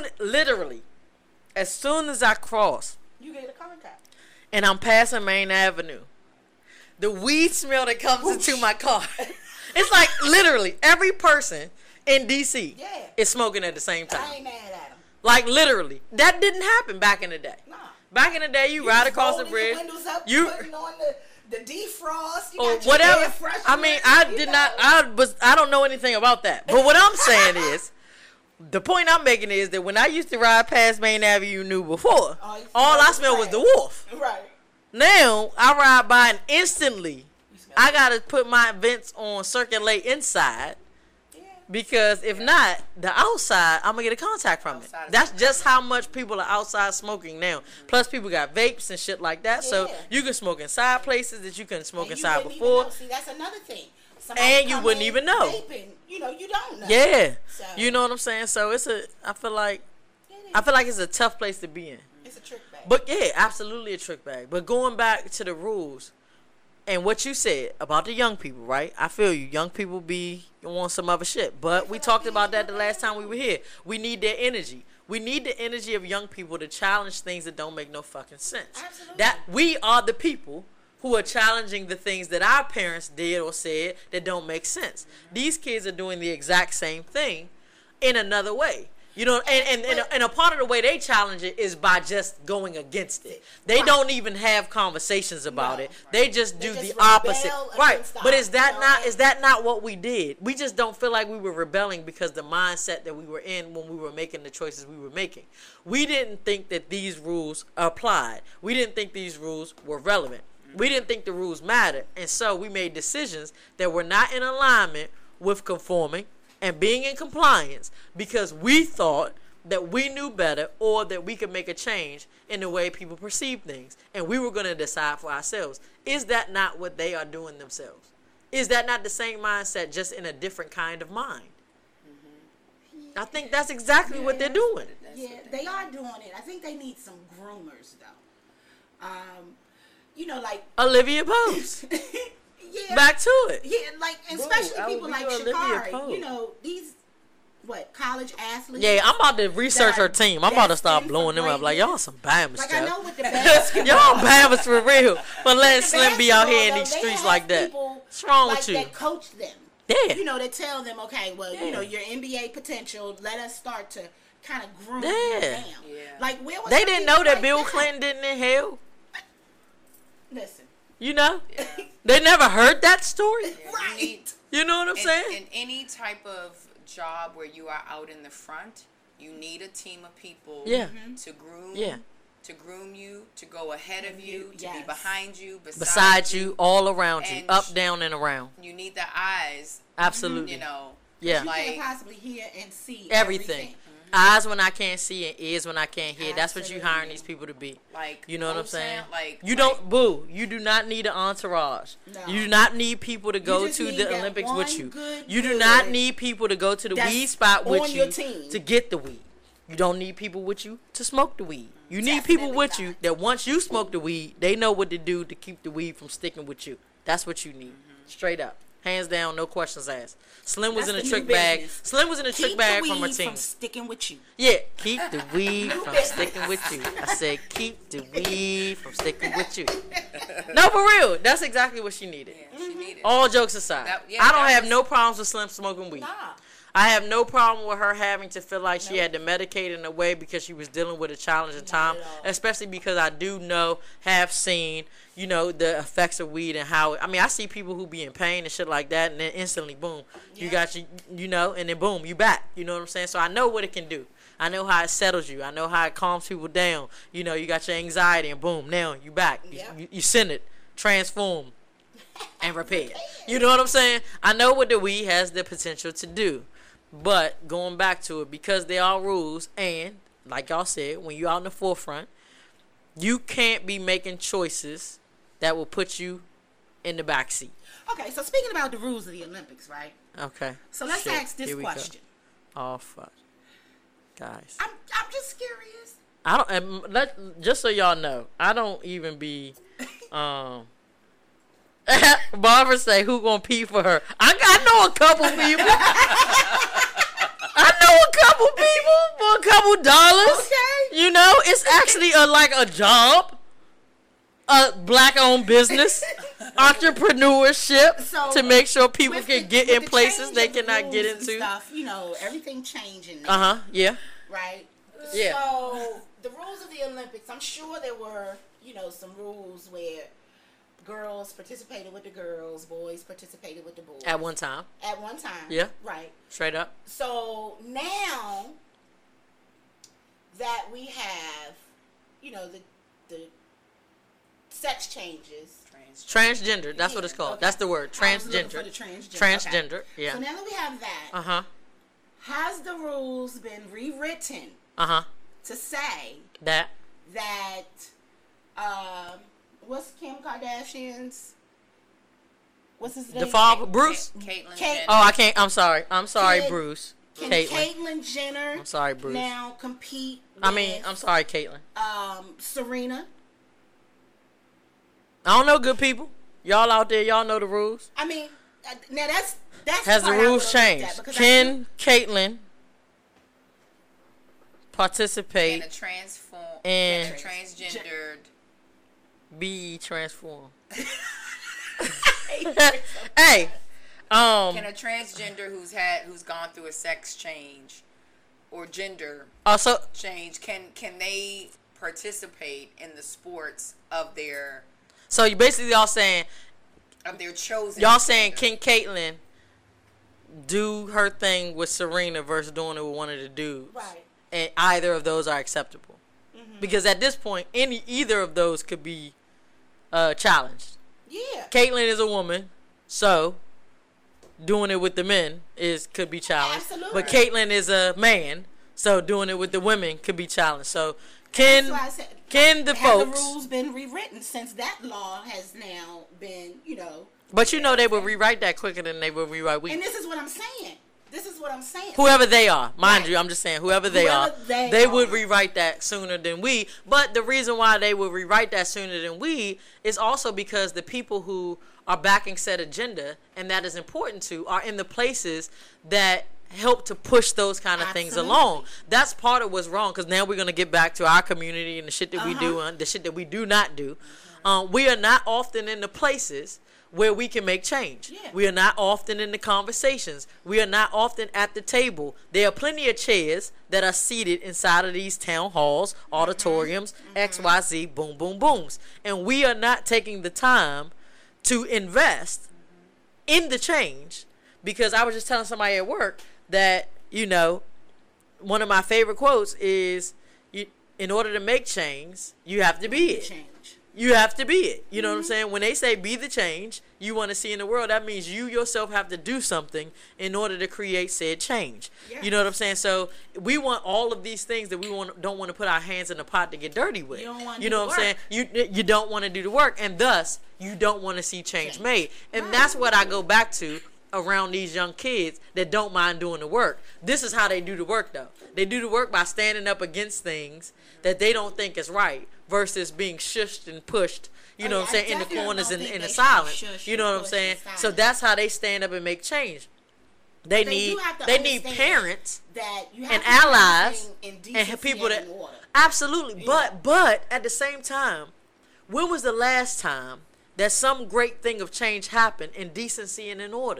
as I cross, you get a contact, and I'm passing Main Avenue, the weed smell that comes into my car. It's like literally every person in D.C. is smoking at the same time. I ain't mad at them. Like literally, that didn't happen back in the day. Nah. Back in the day, you ride across the bridge, putting on the defrost, or whatever. I mean, I don't know anything about that. But what I'm saying is, the point I'm making is that when I used to ride past Main Avenue before, all I smelled was the wolf. Right. Now I ride by and instantly I gotta put my vents on circulate inside. Yeah. Because if not, the outside, I'm going to get a contact from it. That's just how much people are outside smoking now. Plus, people got vapes and shit like that. So, you can smoke inside places that you couldn't smoke inside before. See, that's another thing. And you wouldn't even know. Vaping, you don't know. Yeah. So. You know what I'm saying? So, I feel like it's a tough place to be in. It's a trick bag. But, yeah, absolutely a trick bag. But going back to the rules. And what you said about the young people, right? I feel you. Young people want some other shit. But we talked about that the last time we were here. We need their energy. We need the energy of young people to challenge things that don't make no fucking sense. Absolutely. That we are the people who are challenging the things that our parents did or said that don't make sense. These kids are doing the exact same thing in another way. You know, and a part of the way they challenge it is by just going against it. They don't even have conversations about it. They just do the opposite. Right. But is that not what we did? We just don't feel like we were rebelling because the mindset that we were in when we were making the choices we were making. We didn't think that these rules applied. We didn't think these rules were relevant. We didn't think the rules mattered. And so we made decisions that were not in alignment with conforming and being in compliance because we thought that we knew better or that we could make a change in the way people perceive things. And we were going to decide for ourselves. Is that not what they are doing themselves? Is that not the same mindset, just in a different kind of mind? I think that's exactly what they're doing. Yeah, they are doing it. I think they need some groomers, though. Like Olivia Pope. Yeah. Back to it. Yeah, like, especially people like Sha'Carri. These, college athletes. Yeah, I'm about to research her team. I'm about to start blowing them up. Like, y'all some Bammers, Like, I know with the basketball. Y'all Bammers for real. But letting Slim be out here in these streets like that. What's wrong with you? That coach them. Yeah. They tell them, okay, well, your NBA potential, let us start to kind of groom you down. Yeah. Like, where was they didn't know that Bill Clinton didn't inhale? Listen. They never heard that story? Yeah, right. You know what I'm saying? In any type of job where you are out in the front, you need a team of people to groom you, to go ahead of you, to be behind you, beside you, all around you, up, down, and around. You need the eyes. Absolutely. You can't possibly hear and see everything. Eyes when I can't see and ears when I can't hear. That's what you hiring these people to be. Like, you know what I'm saying? You do not need an entourage. No. You do not need people to go to the Olympics with you. You do not need people to go to the weed spot with you to get the weed. You don't need people with you to smoke the weed. You need people with you that once you smoke the weed, they know what to do to keep the weed from sticking with you. That's what you need. Straight up. Hands down, no questions asked. Slim was in a trick bag. Slim was in a trick bag from her team. From sticking with you. Yeah, keep the weed from sticking with you. I said, keep the weed from sticking with you. No, for real. That's exactly what she needed. Yeah, she needed. All jokes aside. I don't have no problems with Slim smoking weed. Nah. I have no problem with her having to feel like she had to medicate in a way because she was dealing with a challenging time, especially because I do have seen, the effects of weed and how, I see people who be in pain and shit like that, and then instantly, boom, you got and then boom, you back. You know what I'm saying? So I know what it can do. I know how it settles you. I know how it calms people down. You got your anxiety, and boom, now you back. You send it, transform, and repair. You know what I'm saying? I know what the weed has the potential to do. But going back to it, because there are rules, and like y'all said, when you're out in the forefront, you can't be making choices that will put you in the back seat. Okay, so speaking about the rules of the Olympics, right? Okay. So let's ask this question. Oh fuck, guys. I'm just curious. I don't. Just so y'all know, I don't even be. Barbara say, "Who gonna pee for her?" I know a couple people. I know a couple people for a couple dollars. Okay. It's actually a job, a black-owned business, entrepreneurship to make sure people can get in places they cannot get into. Stuff, everything changing. Yeah. Right. Yeah. So the rules of the Olympics, I'm sure there were, some rules where girls participated with the girls, boys participated with the boys. At one time. Yeah. Right. Straight up. So now that we have, the sex changes. Transgender. That's what it's called. Okay. That's the word. Transgender. For the transgender. Transgender. Okay. Yeah. So now that we have that. Has the rules been rewritten? To say that what's Kim Kardashian's? What's his name? The father, Bruce. Caitlyn. Oh, I can't. I'm sorry, Bruce. Can Caitlyn Jenner? I'm sorry, Bruce. Now compete. I'm sorry, Caitlyn. Serena. I don't know, good people. Y'all out there, y'all know the rules. I mean, now that's has the rules changed? Can Caitlyn participate in a transgendered be transformed? Hey, can a transgender who's gone through a sex change or gender change can they participate in the sports of their? So you basically y'all saying of their chosen. Y'all saying can Caitlyn do her thing with Serena versus doing it with one of the dudes? Right. And either of those are acceptable, because at this point, either of those could be challenged. Yeah. Caitlyn is a woman, so doing it with the men could be challenged. Absolutely. But Caitlyn is a man, so doing it with the women could be challenged. So can the folks? Have the rules been rewritten since that law has now been, But they will rewrite that quicker than they will rewrite we. And this is what I'm saying. Whoever they are, mind right. you, I'm just saying whoever they are, they would rewrite that sooner than we. But the reason why they would rewrite that sooner than we is also because the people who are backing said agenda, and that is important to, are in the places that help to push those kind of things along. That's part of what's wrong, because now we're going to get back to our community and the shit that we do and the shit that we do not do. We are not often in the places where we can make change. Yeah. We are not often in the conversations. We are not often at the table. There are plenty of chairs that are seated inside of these town halls, auditoriums, XYZ, boom, boom, booms. And we are not taking the time to invest in the change, because I was just telling somebody at work that, one of my favorite quotes is, in order to make change, you have to be it. You have to be it. You know what I'm saying? When they say be the change you want to see in the world, that means you yourself have to do something in order to create said change. Yes. You know what I'm saying? So we want all of these things that we don't want to put our hands in the pot to get dirty with. You know what I'm saying? You don't want to do the work, and thus you don't want to see change made. And that's what I go back to around these young kids that don't mind doing the work. This is how they do the work, though. They do the work by standing up against things that they don't think is right, versus being shushed and pushed, what I'm saying, in the corners and in the silence. You know what I'm saying? So that's how they stand up and make change. They need parents and allies and people that absolutely. But at the same time, when was the last time that some great thing of change happened in decency and in order?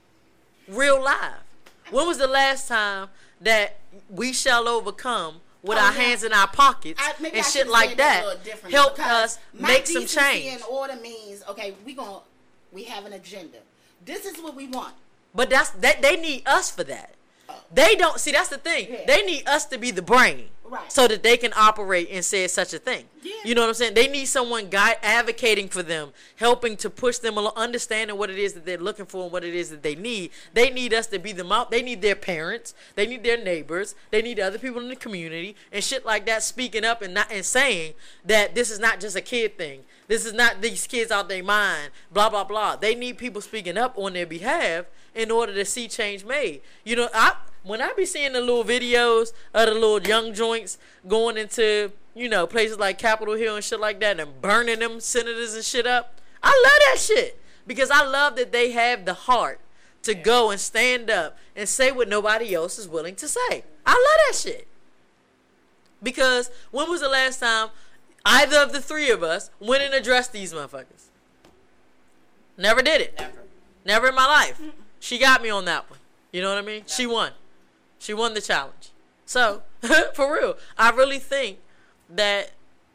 Real life. When was the last time that we shall overcome with our hands in our pockets and shit like that help us make some change? And order means, okay, we have an agenda. This is what we want. But they need us for that. They don't see. That's the thing. Yeah. They need us to be the brain, right, so that they can operate and say such a thing. Yeah. You know what I'm saying? They need someone advocating for them, helping to push them along, understanding what it is that they're looking for and what it is that they need. They need us to be the mouth. They need their parents. They need their neighbors. They need other people in the community and shit like that, speaking up and saying that this is not just a kid thing. This is not these kids out their mind. Blah blah blah. They need people speaking up on their behalf in order to see change made. When I be seeing the little videos of the little young joints going into, places like Capitol Hill and shit like that and burning them senators and shit up, I love that shit, because I love that they have the heart to go and stand up and say what nobody else is willing to say. I love that shit. Because when was the last time either of the three of us went and addressed these motherfuckers? Never did it. Never in my life. She got me on that one. You know what I mean? She won. She won the challenge. So, for real, I really think that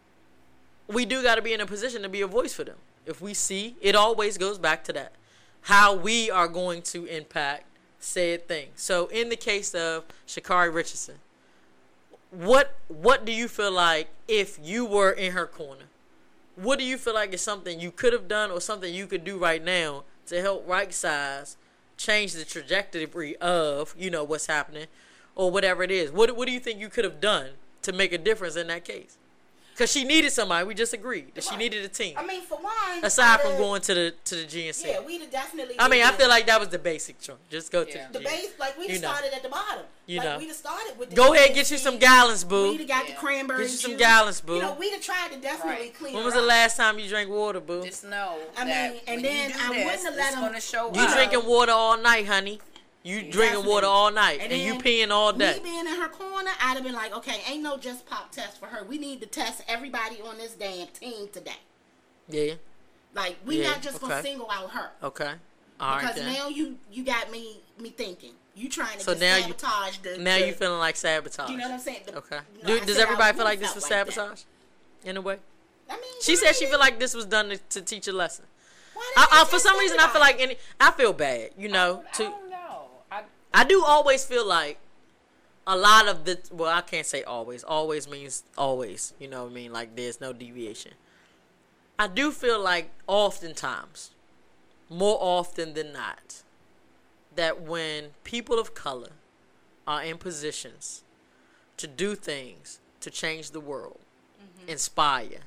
we do got to be in a position to be a voice for them. If we see, it always goes back to that. How we are going to impact said thing. So, in the case of Sha'Carri Richardson, what do you feel like if you were in her corner? What do you feel like is something you could have done or something you could do right now to help right size change the trajectory of, you know, what's happening or whatever it is. What do you think you could have done to make a difference in that case? Because she needed somebody. We just agreed that she needed a team. I mean, for one, aside from going to the GNC. Yeah, we'd have definitely. I mean, I feel like that was the basic choice. Just go to the base. Like we'd have started at the bottom. You know, we'd have started with. Go ahead, get you some gallons, boo. We'd have got the cranberry juice. Get you some gallons, boo. You know, we'd have tried to definitely clean. When was the last time you drank water, boo? Just know. I mean, and then I wouldn't have let them. You drinking water all night, honey. You drinking water all night, and you peeing all day. Me being in her corner, I'd have been like, okay, ain't no just pop test for her. We need to test everybody on this damn team today. Yeah. Like, we not just going to single out her. Okay. All right, because now you got me thinking. You trying to sabotage Now you feeling like sabotage. You know what I'm saying? Okay. Does everybody feel like this was sabotage? In a way? I mean, she said she feel like this was done to teach a lesson. For some reason, I feel like I feel bad, you know. I don't know. I do always feel like a lot of the, well, I can't say always. Always means always. You know what I mean? Like there's no deviation. I do feel like oftentimes, more often than not, that when people of color are in positions to do things to change the world, inspire,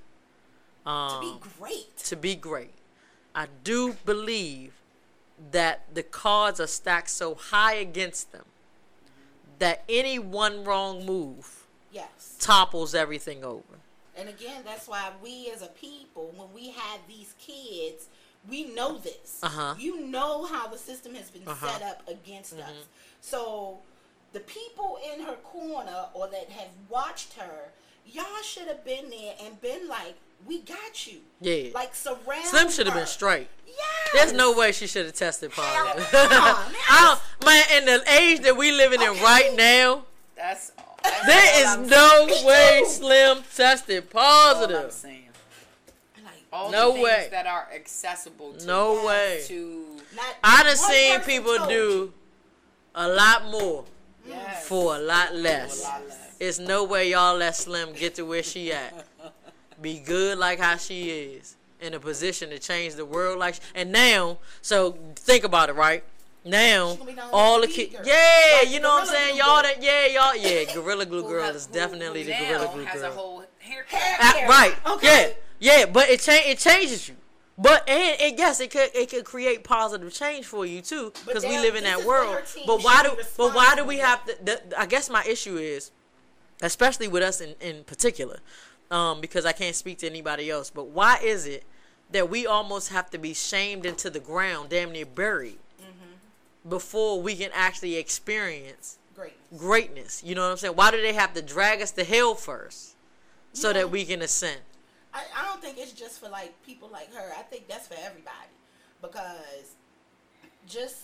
to be great, I do believe that the cards are stacked so high against them that any one wrong move topples everything over. And again, that's why we as a people, when we have these kids, we know this. You know how the system has been set up against us. So the people in her corner or that have watched her, y'all should have been there and been like, we got you. Yeah. Like, surround Slim should have been straight. Yes. There's no way she should have tested positive. Man, in the age that we living in right now, there is no way Slim tested positive. All I'm saying. All no the way. Things that are accessible to no way. I done seen people do a lot more for a lot less. It's no way y'all let Slim get to where she at. Be good like how she is, in a position to change the world and now, so think about it, right? Now, all the kids, you know what I'm saying? Y'all, Gorilla Glue Girl is definitely the Gorilla Glue Girl. Has a whole haircut. Right, okay. Yeah, but it changes you. But it could create positive change for you too, because we live in that world. But why do we have to? I guess my issue is, especially with us in particular, because I can't speak to anybody else. But why is it that we almost have to be shamed into the ground, damn near buried, before we can actually experience greatness? You know what I'm saying? Why do they have to drag us to hell first so that we can ascend? I don't think it's just for like people like her. I think that's for everybody, because just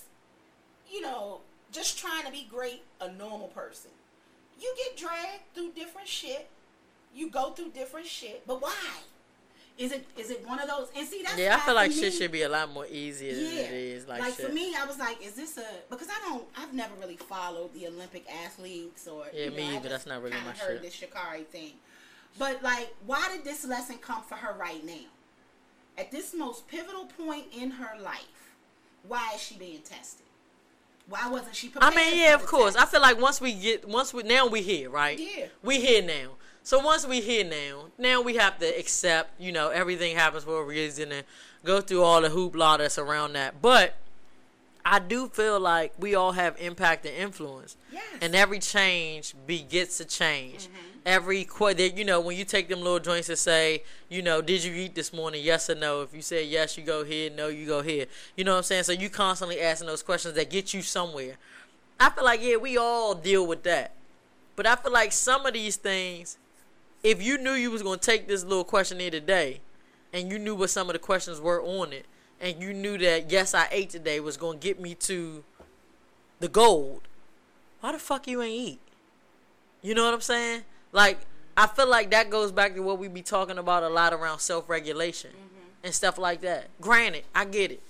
trying to be great, a normal person, you get dragged through different shit. You go through different shit, but why? Is it one of those? And see, that's I feel like shit should be a lot more easier than it is. Like for me, I was like, is this because I've never really followed the Olympic athletes or me either. That's not really my shit. Heard this Sha'Carri thing, but like, why did this lesson come for her right now, at this most pivotal point in her life? Why is she being tested? Why wasn't she prepared? I mean, of course. Test? I feel like now we here, right? Yeah, we here now. So once we here now we have to accept, everything happens for a reason and go through all the hoopla that's around that. But I do feel like we all have impact and influence. Yes. And every change begets a change. Every when you take them little joints and say, did you eat this morning? Yes or no. If you say yes, you go here. No, you go here. You know what I'm saying? So you constantly asking those questions that get you somewhere. I feel like, we all deal with that. But I feel like some of these things, if you knew you was going to take this little questionnaire today, and you knew what some of the questions were on it, and you knew that yes, I ate today was going to get me to the gold, why the fuck you ain't eat? You know what I'm saying? Like, I feel like that goes back to what we be talking about a lot around self-regulation and stuff like that. Granted, I get it.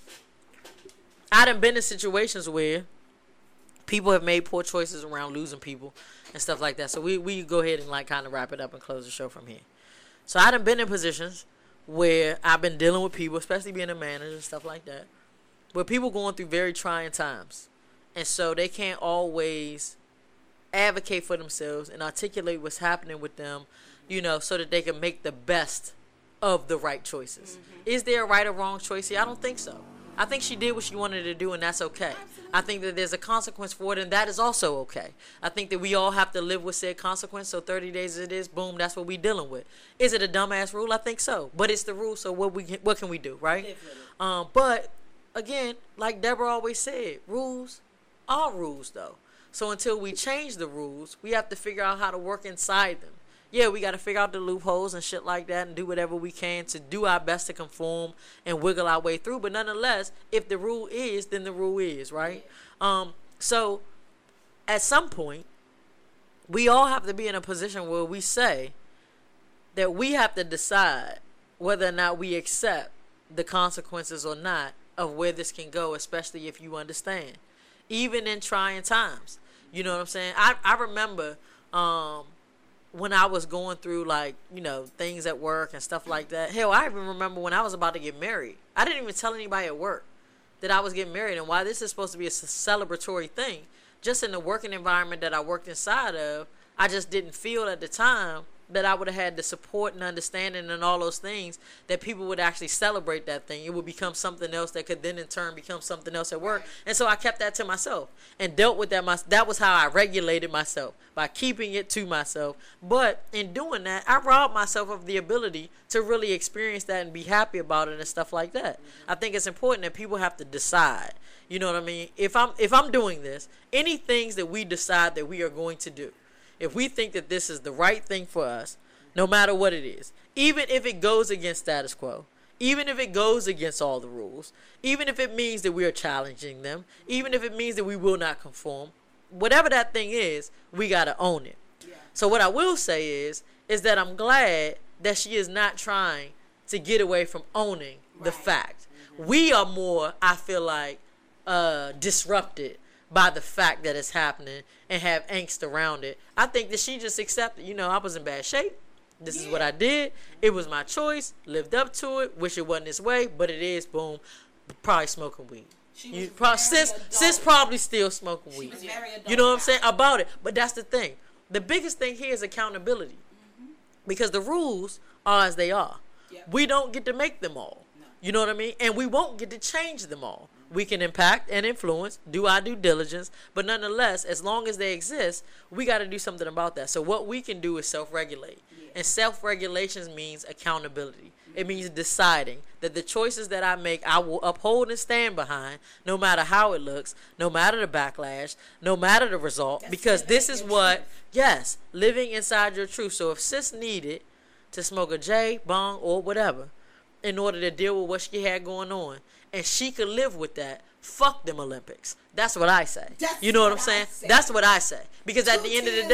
I done been in situations where people have made poor choices around losing people and stuff like that. So we go ahead and like kind of wrap it up and close the show from here. So I done been in positions where I've been dealing with people, especially being a manager and stuff like that, but people going through very trying times, and so they can't always advocate for themselves and articulate what's happening with them, you know, so that they can make the best of the right choices. Is there a right or wrong choice here? I don't think so. I think she did what she wanted to do, and that's okay. Absolutely. I think that there's a consequence for it, and that is also okay. I think that we all have to live with said consequence, so 30 days it is, boom, that's what we dealing with. Is it a dumbass rule? I think so. But it's the rule, so what can we do, right? But, again, like Deborah always said, rules are rules, though. So until we change the rules, we have to figure out how to work inside them. Yeah, we got to figure out the loopholes and shit like that and do whatever we can to do our best to conform and wiggle our way through. But nonetheless, if the rule is, then the rule is, right? So at some point, we all have to be in a position where we say that we have to decide whether or not we accept the consequences or not of where this can go, especially if you understand. Even in trying times. You know what I'm saying? I remember when I was going through, like, you know, things at work and stuff like that. Hell, I even remember when I was about to get married. I didn't even tell anybody at work that I was getting married, and why this is supposed to be a celebratory thing. Just in the working environment that I worked inside of, I just didn't feel at the time that I would have had the support and understanding and all those things that people would actually celebrate that thing. It would become something else that could then in turn become something else at work. And so I kept that to myself and dealt with that. That was how I regulated myself, by keeping it to myself. But in doing that, I robbed myself of the ability to really experience that and be happy about it and stuff like that. I think it's important that people have to decide. You know what I mean? If I'm doing this, any things that we decide that we are going to do, if we think that this is the right thing for us, no matter what it is, even if it goes against status quo, even if it goes against all the rules, even if it means that we are challenging them, even if it means that we will not conform, whatever that thing is, we got to own it. Yeah. So what I will say is that I'm glad that she is not trying to get away from owning the fact. We are more, I feel like, disrupted by the fact that it's happening and have angst around it. I think that she just accepted, you know, I was in bad shape. This is what I did. It was my choice. Lived up to it. Wish it wasn't this way, but it is. Boom. Probably smoking weed. Sis probably still smoking weed. You know what I'm saying about it? But that's the thing. The biggest thing here is accountability. Because the rules are as they are. Yep. We don't get to make them all. No. You know what I mean? And we won't get to change them all. We can impact and influence, do our due diligence, but nonetheless, as long as they exist, we got to do something about that. So what we can do is self-regulate. Yeah. And self-regulation means accountability. It means deciding that the choices that I make, I will uphold and stand behind, no matter how it looks, no matter the backlash, no matter the result, because this is what, yes, living inside your truth. So if sis needed to smoke a J, bong, or whatever in order to deal with what she had going on, and she could live with that, fuck them Olympics. That's what I say. You know what I'm saying? That's what I say. Because at the end of the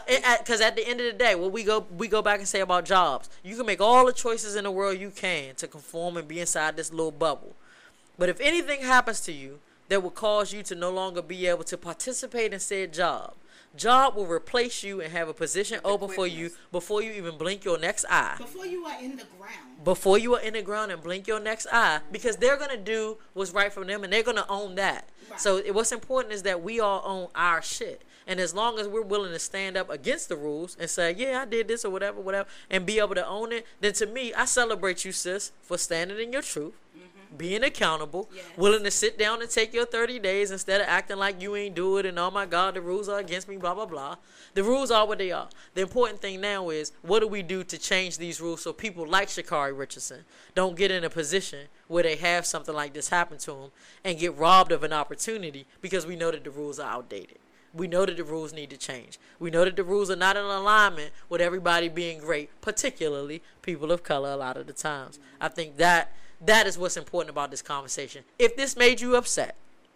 day, what we go back and say about jobs, you can make all the choices in the world you can to conform and be inside this little bubble. But if anything happens to you that would cause you to no longer be able to participate in said job will replace you and have a position open for you before you even blink your next eye. Before you are in the ground. Before you are in the ground and blink your next eye, because they're going to do what's right for them and they're going to own that. Right. So what's important is that we all own our shit. And as long as we're willing to stand up against the rules and say, yeah, I did this or whatever, and be able to own it, then to me, I celebrate you, sis, for standing in your truth. Being accountable, willing to sit down and take your 30 days instead of acting like you ain't do it and oh my God, the rules are against me, blah, blah, blah. The rules are what they are. The important thing now is, what do we do to change these rules so people like Sha'Carri Richardson don't get in a position where they have something like this happen to them and get robbed of an opportunity because we know that the rules are outdated. We know that the rules need to change. We know that the rules are not in alignment with everybody being great, particularly people of color a lot of the times. I think that is what's important about this conversation. If this made you upset,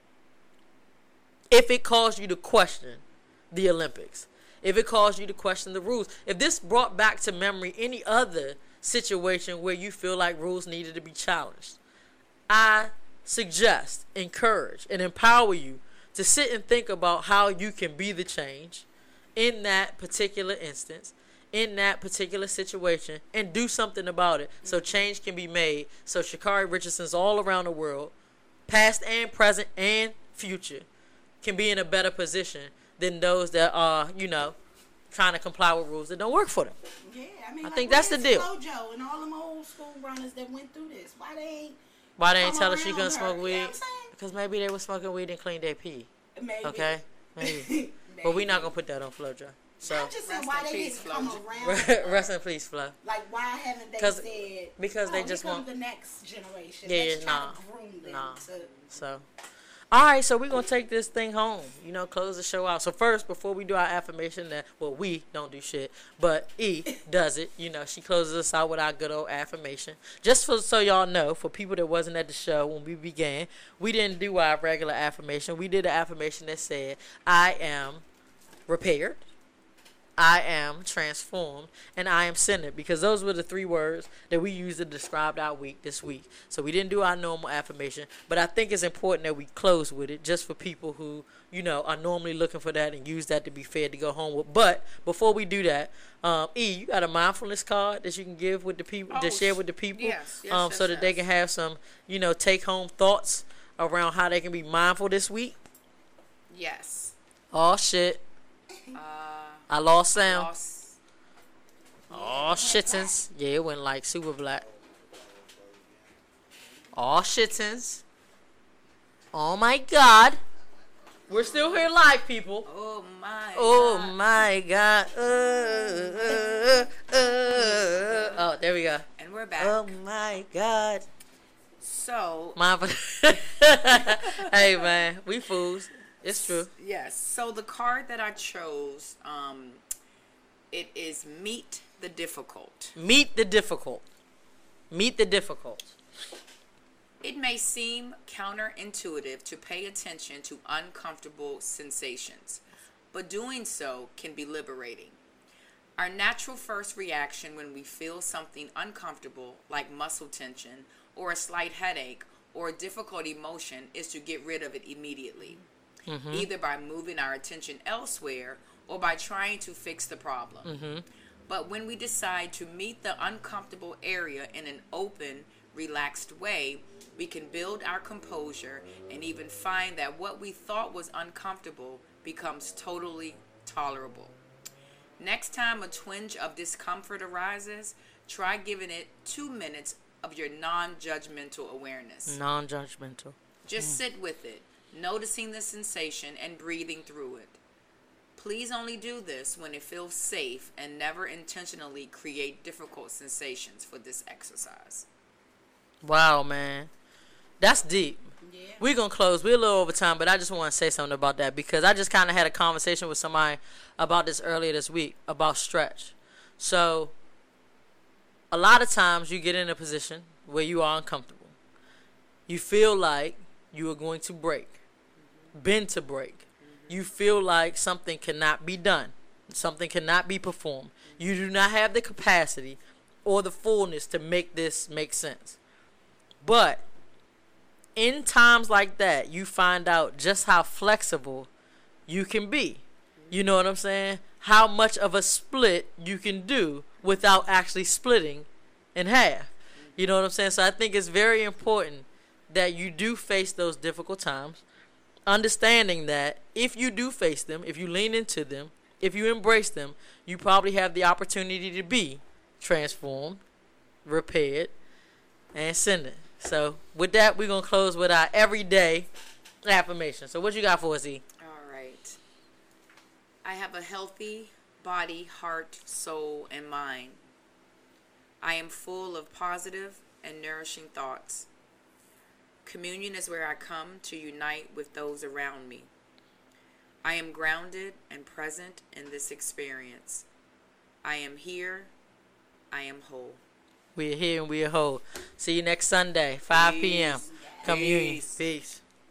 if it caused you to question the Olympics, if it caused you to question the rules, if this brought back to memory any other situation where you feel like rules needed to be challenged, I suggest, encourage, and empower you to sit and think about how you can be the change in that particular instance, in that particular situation, and do something about it so change can be made, so Sha'Carri Richardson's all around the world past and present and future, can be in a better position than those that are, trying to comply with rules that don't work for them. Yeah, I mean, I think that's the deal. Flojo and all them old school runners that went through this, why they ain't tell her she couldn't smoke weed? You know what I'm saying? Because maybe they were smoking weed and clean their pee. Maybe. Okay? Maybe. But we're not going to put that on FloJo. So, I'm just saying why they didn't come around. Rest in peace, Flo. Like, why haven't they said, because they just want the next generation. Yeah, Let's try to groom them to... So, all right, so we're going to take this thing home, close the show out. So first, before we do our affirmation, we don't do shit, but E does it. She closes us out with our good old affirmation. Just so y'all know, for people that wasn't at the show when we began, we didn't do our regular affirmation. We did an affirmation that said, I am repaired, I am transformed, and I am centered, because those were the 3 words that we used to describe our week this week. So we didn't do our normal affirmation, but I think it's important that we close with it, just for people who, are normally looking for that and use that to be fed to go home with. But before we do that, E, you got a mindfulness card that you can give with the people, to share with the people, yes, so that they can have some, take home thoughts around how they can be mindful this week. Yes. Oh shit. I lost sound. Oh, shittins. Yeah, it went like super black. Oh, shittins. Oh, my God. We're still here live, people. Oh, my God. Oh, there we go. And we're back. Oh, my God. So. Hey, man. We fools. It's true. Yes. So the card that I chose, it is Meet the Difficult. Meet the difficult. Meet the difficult. It may seem counterintuitive to pay attention to uncomfortable sensations, but doing so can be liberating. Our natural first reaction when we feel something uncomfortable, like muscle tension or a slight headache or a difficult emotion, is to get rid of it immediately. Either by moving our attention elsewhere or by trying to fix the problem. But when we decide to meet the uncomfortable area in an open, relaxed way, we can build our composure and even find that what we thought was uncomfortable becomes totally tolerable. Next time a twinge of discomfort arises, try giving it 2 minutes of your non-judgmental awareness. Non-judgmental. Just sit with it, noticing the sensation and breathing through it. Please only do this when it feels safe, and never intentionally create difficult sensations for this exercise. Wow, man. That's deep. Yeah. We're going to close. We're a little over time, but I just want to say something about that, because I just kind of had a conversation with somebody about this earlier this week, about stretch. So, a lot of times you get in a position where you are uncomfortable. You feel like you are going to break. Bend to break. You feel like something cannot be done. Something cannot be performed. You do not have the capacity or the fullness to make this make sense. But in times like that, you find out just how flexible you can be. You know what I'm saying? How much of a split you can do without actually splitting in half. You know what I'm saying? So I think it's very important that you do face those difficult times, understanding that if you do face them, if you lean into them, if you embrace them, you probably have the opportunity to be transformed, repaired, and centered. So with that, we're going to close with our everyday affirmation. So what you got for us, E? All right. I have a healthy body, heart, soul, and mind. I am full of positive and nourishing thoughts. Communion is where I come to unite with those around me. I am grounded and present in this experience. I am here. I am whole. We're here and we're whole. See you next Sunday, 5 p.m. Communion. Peace.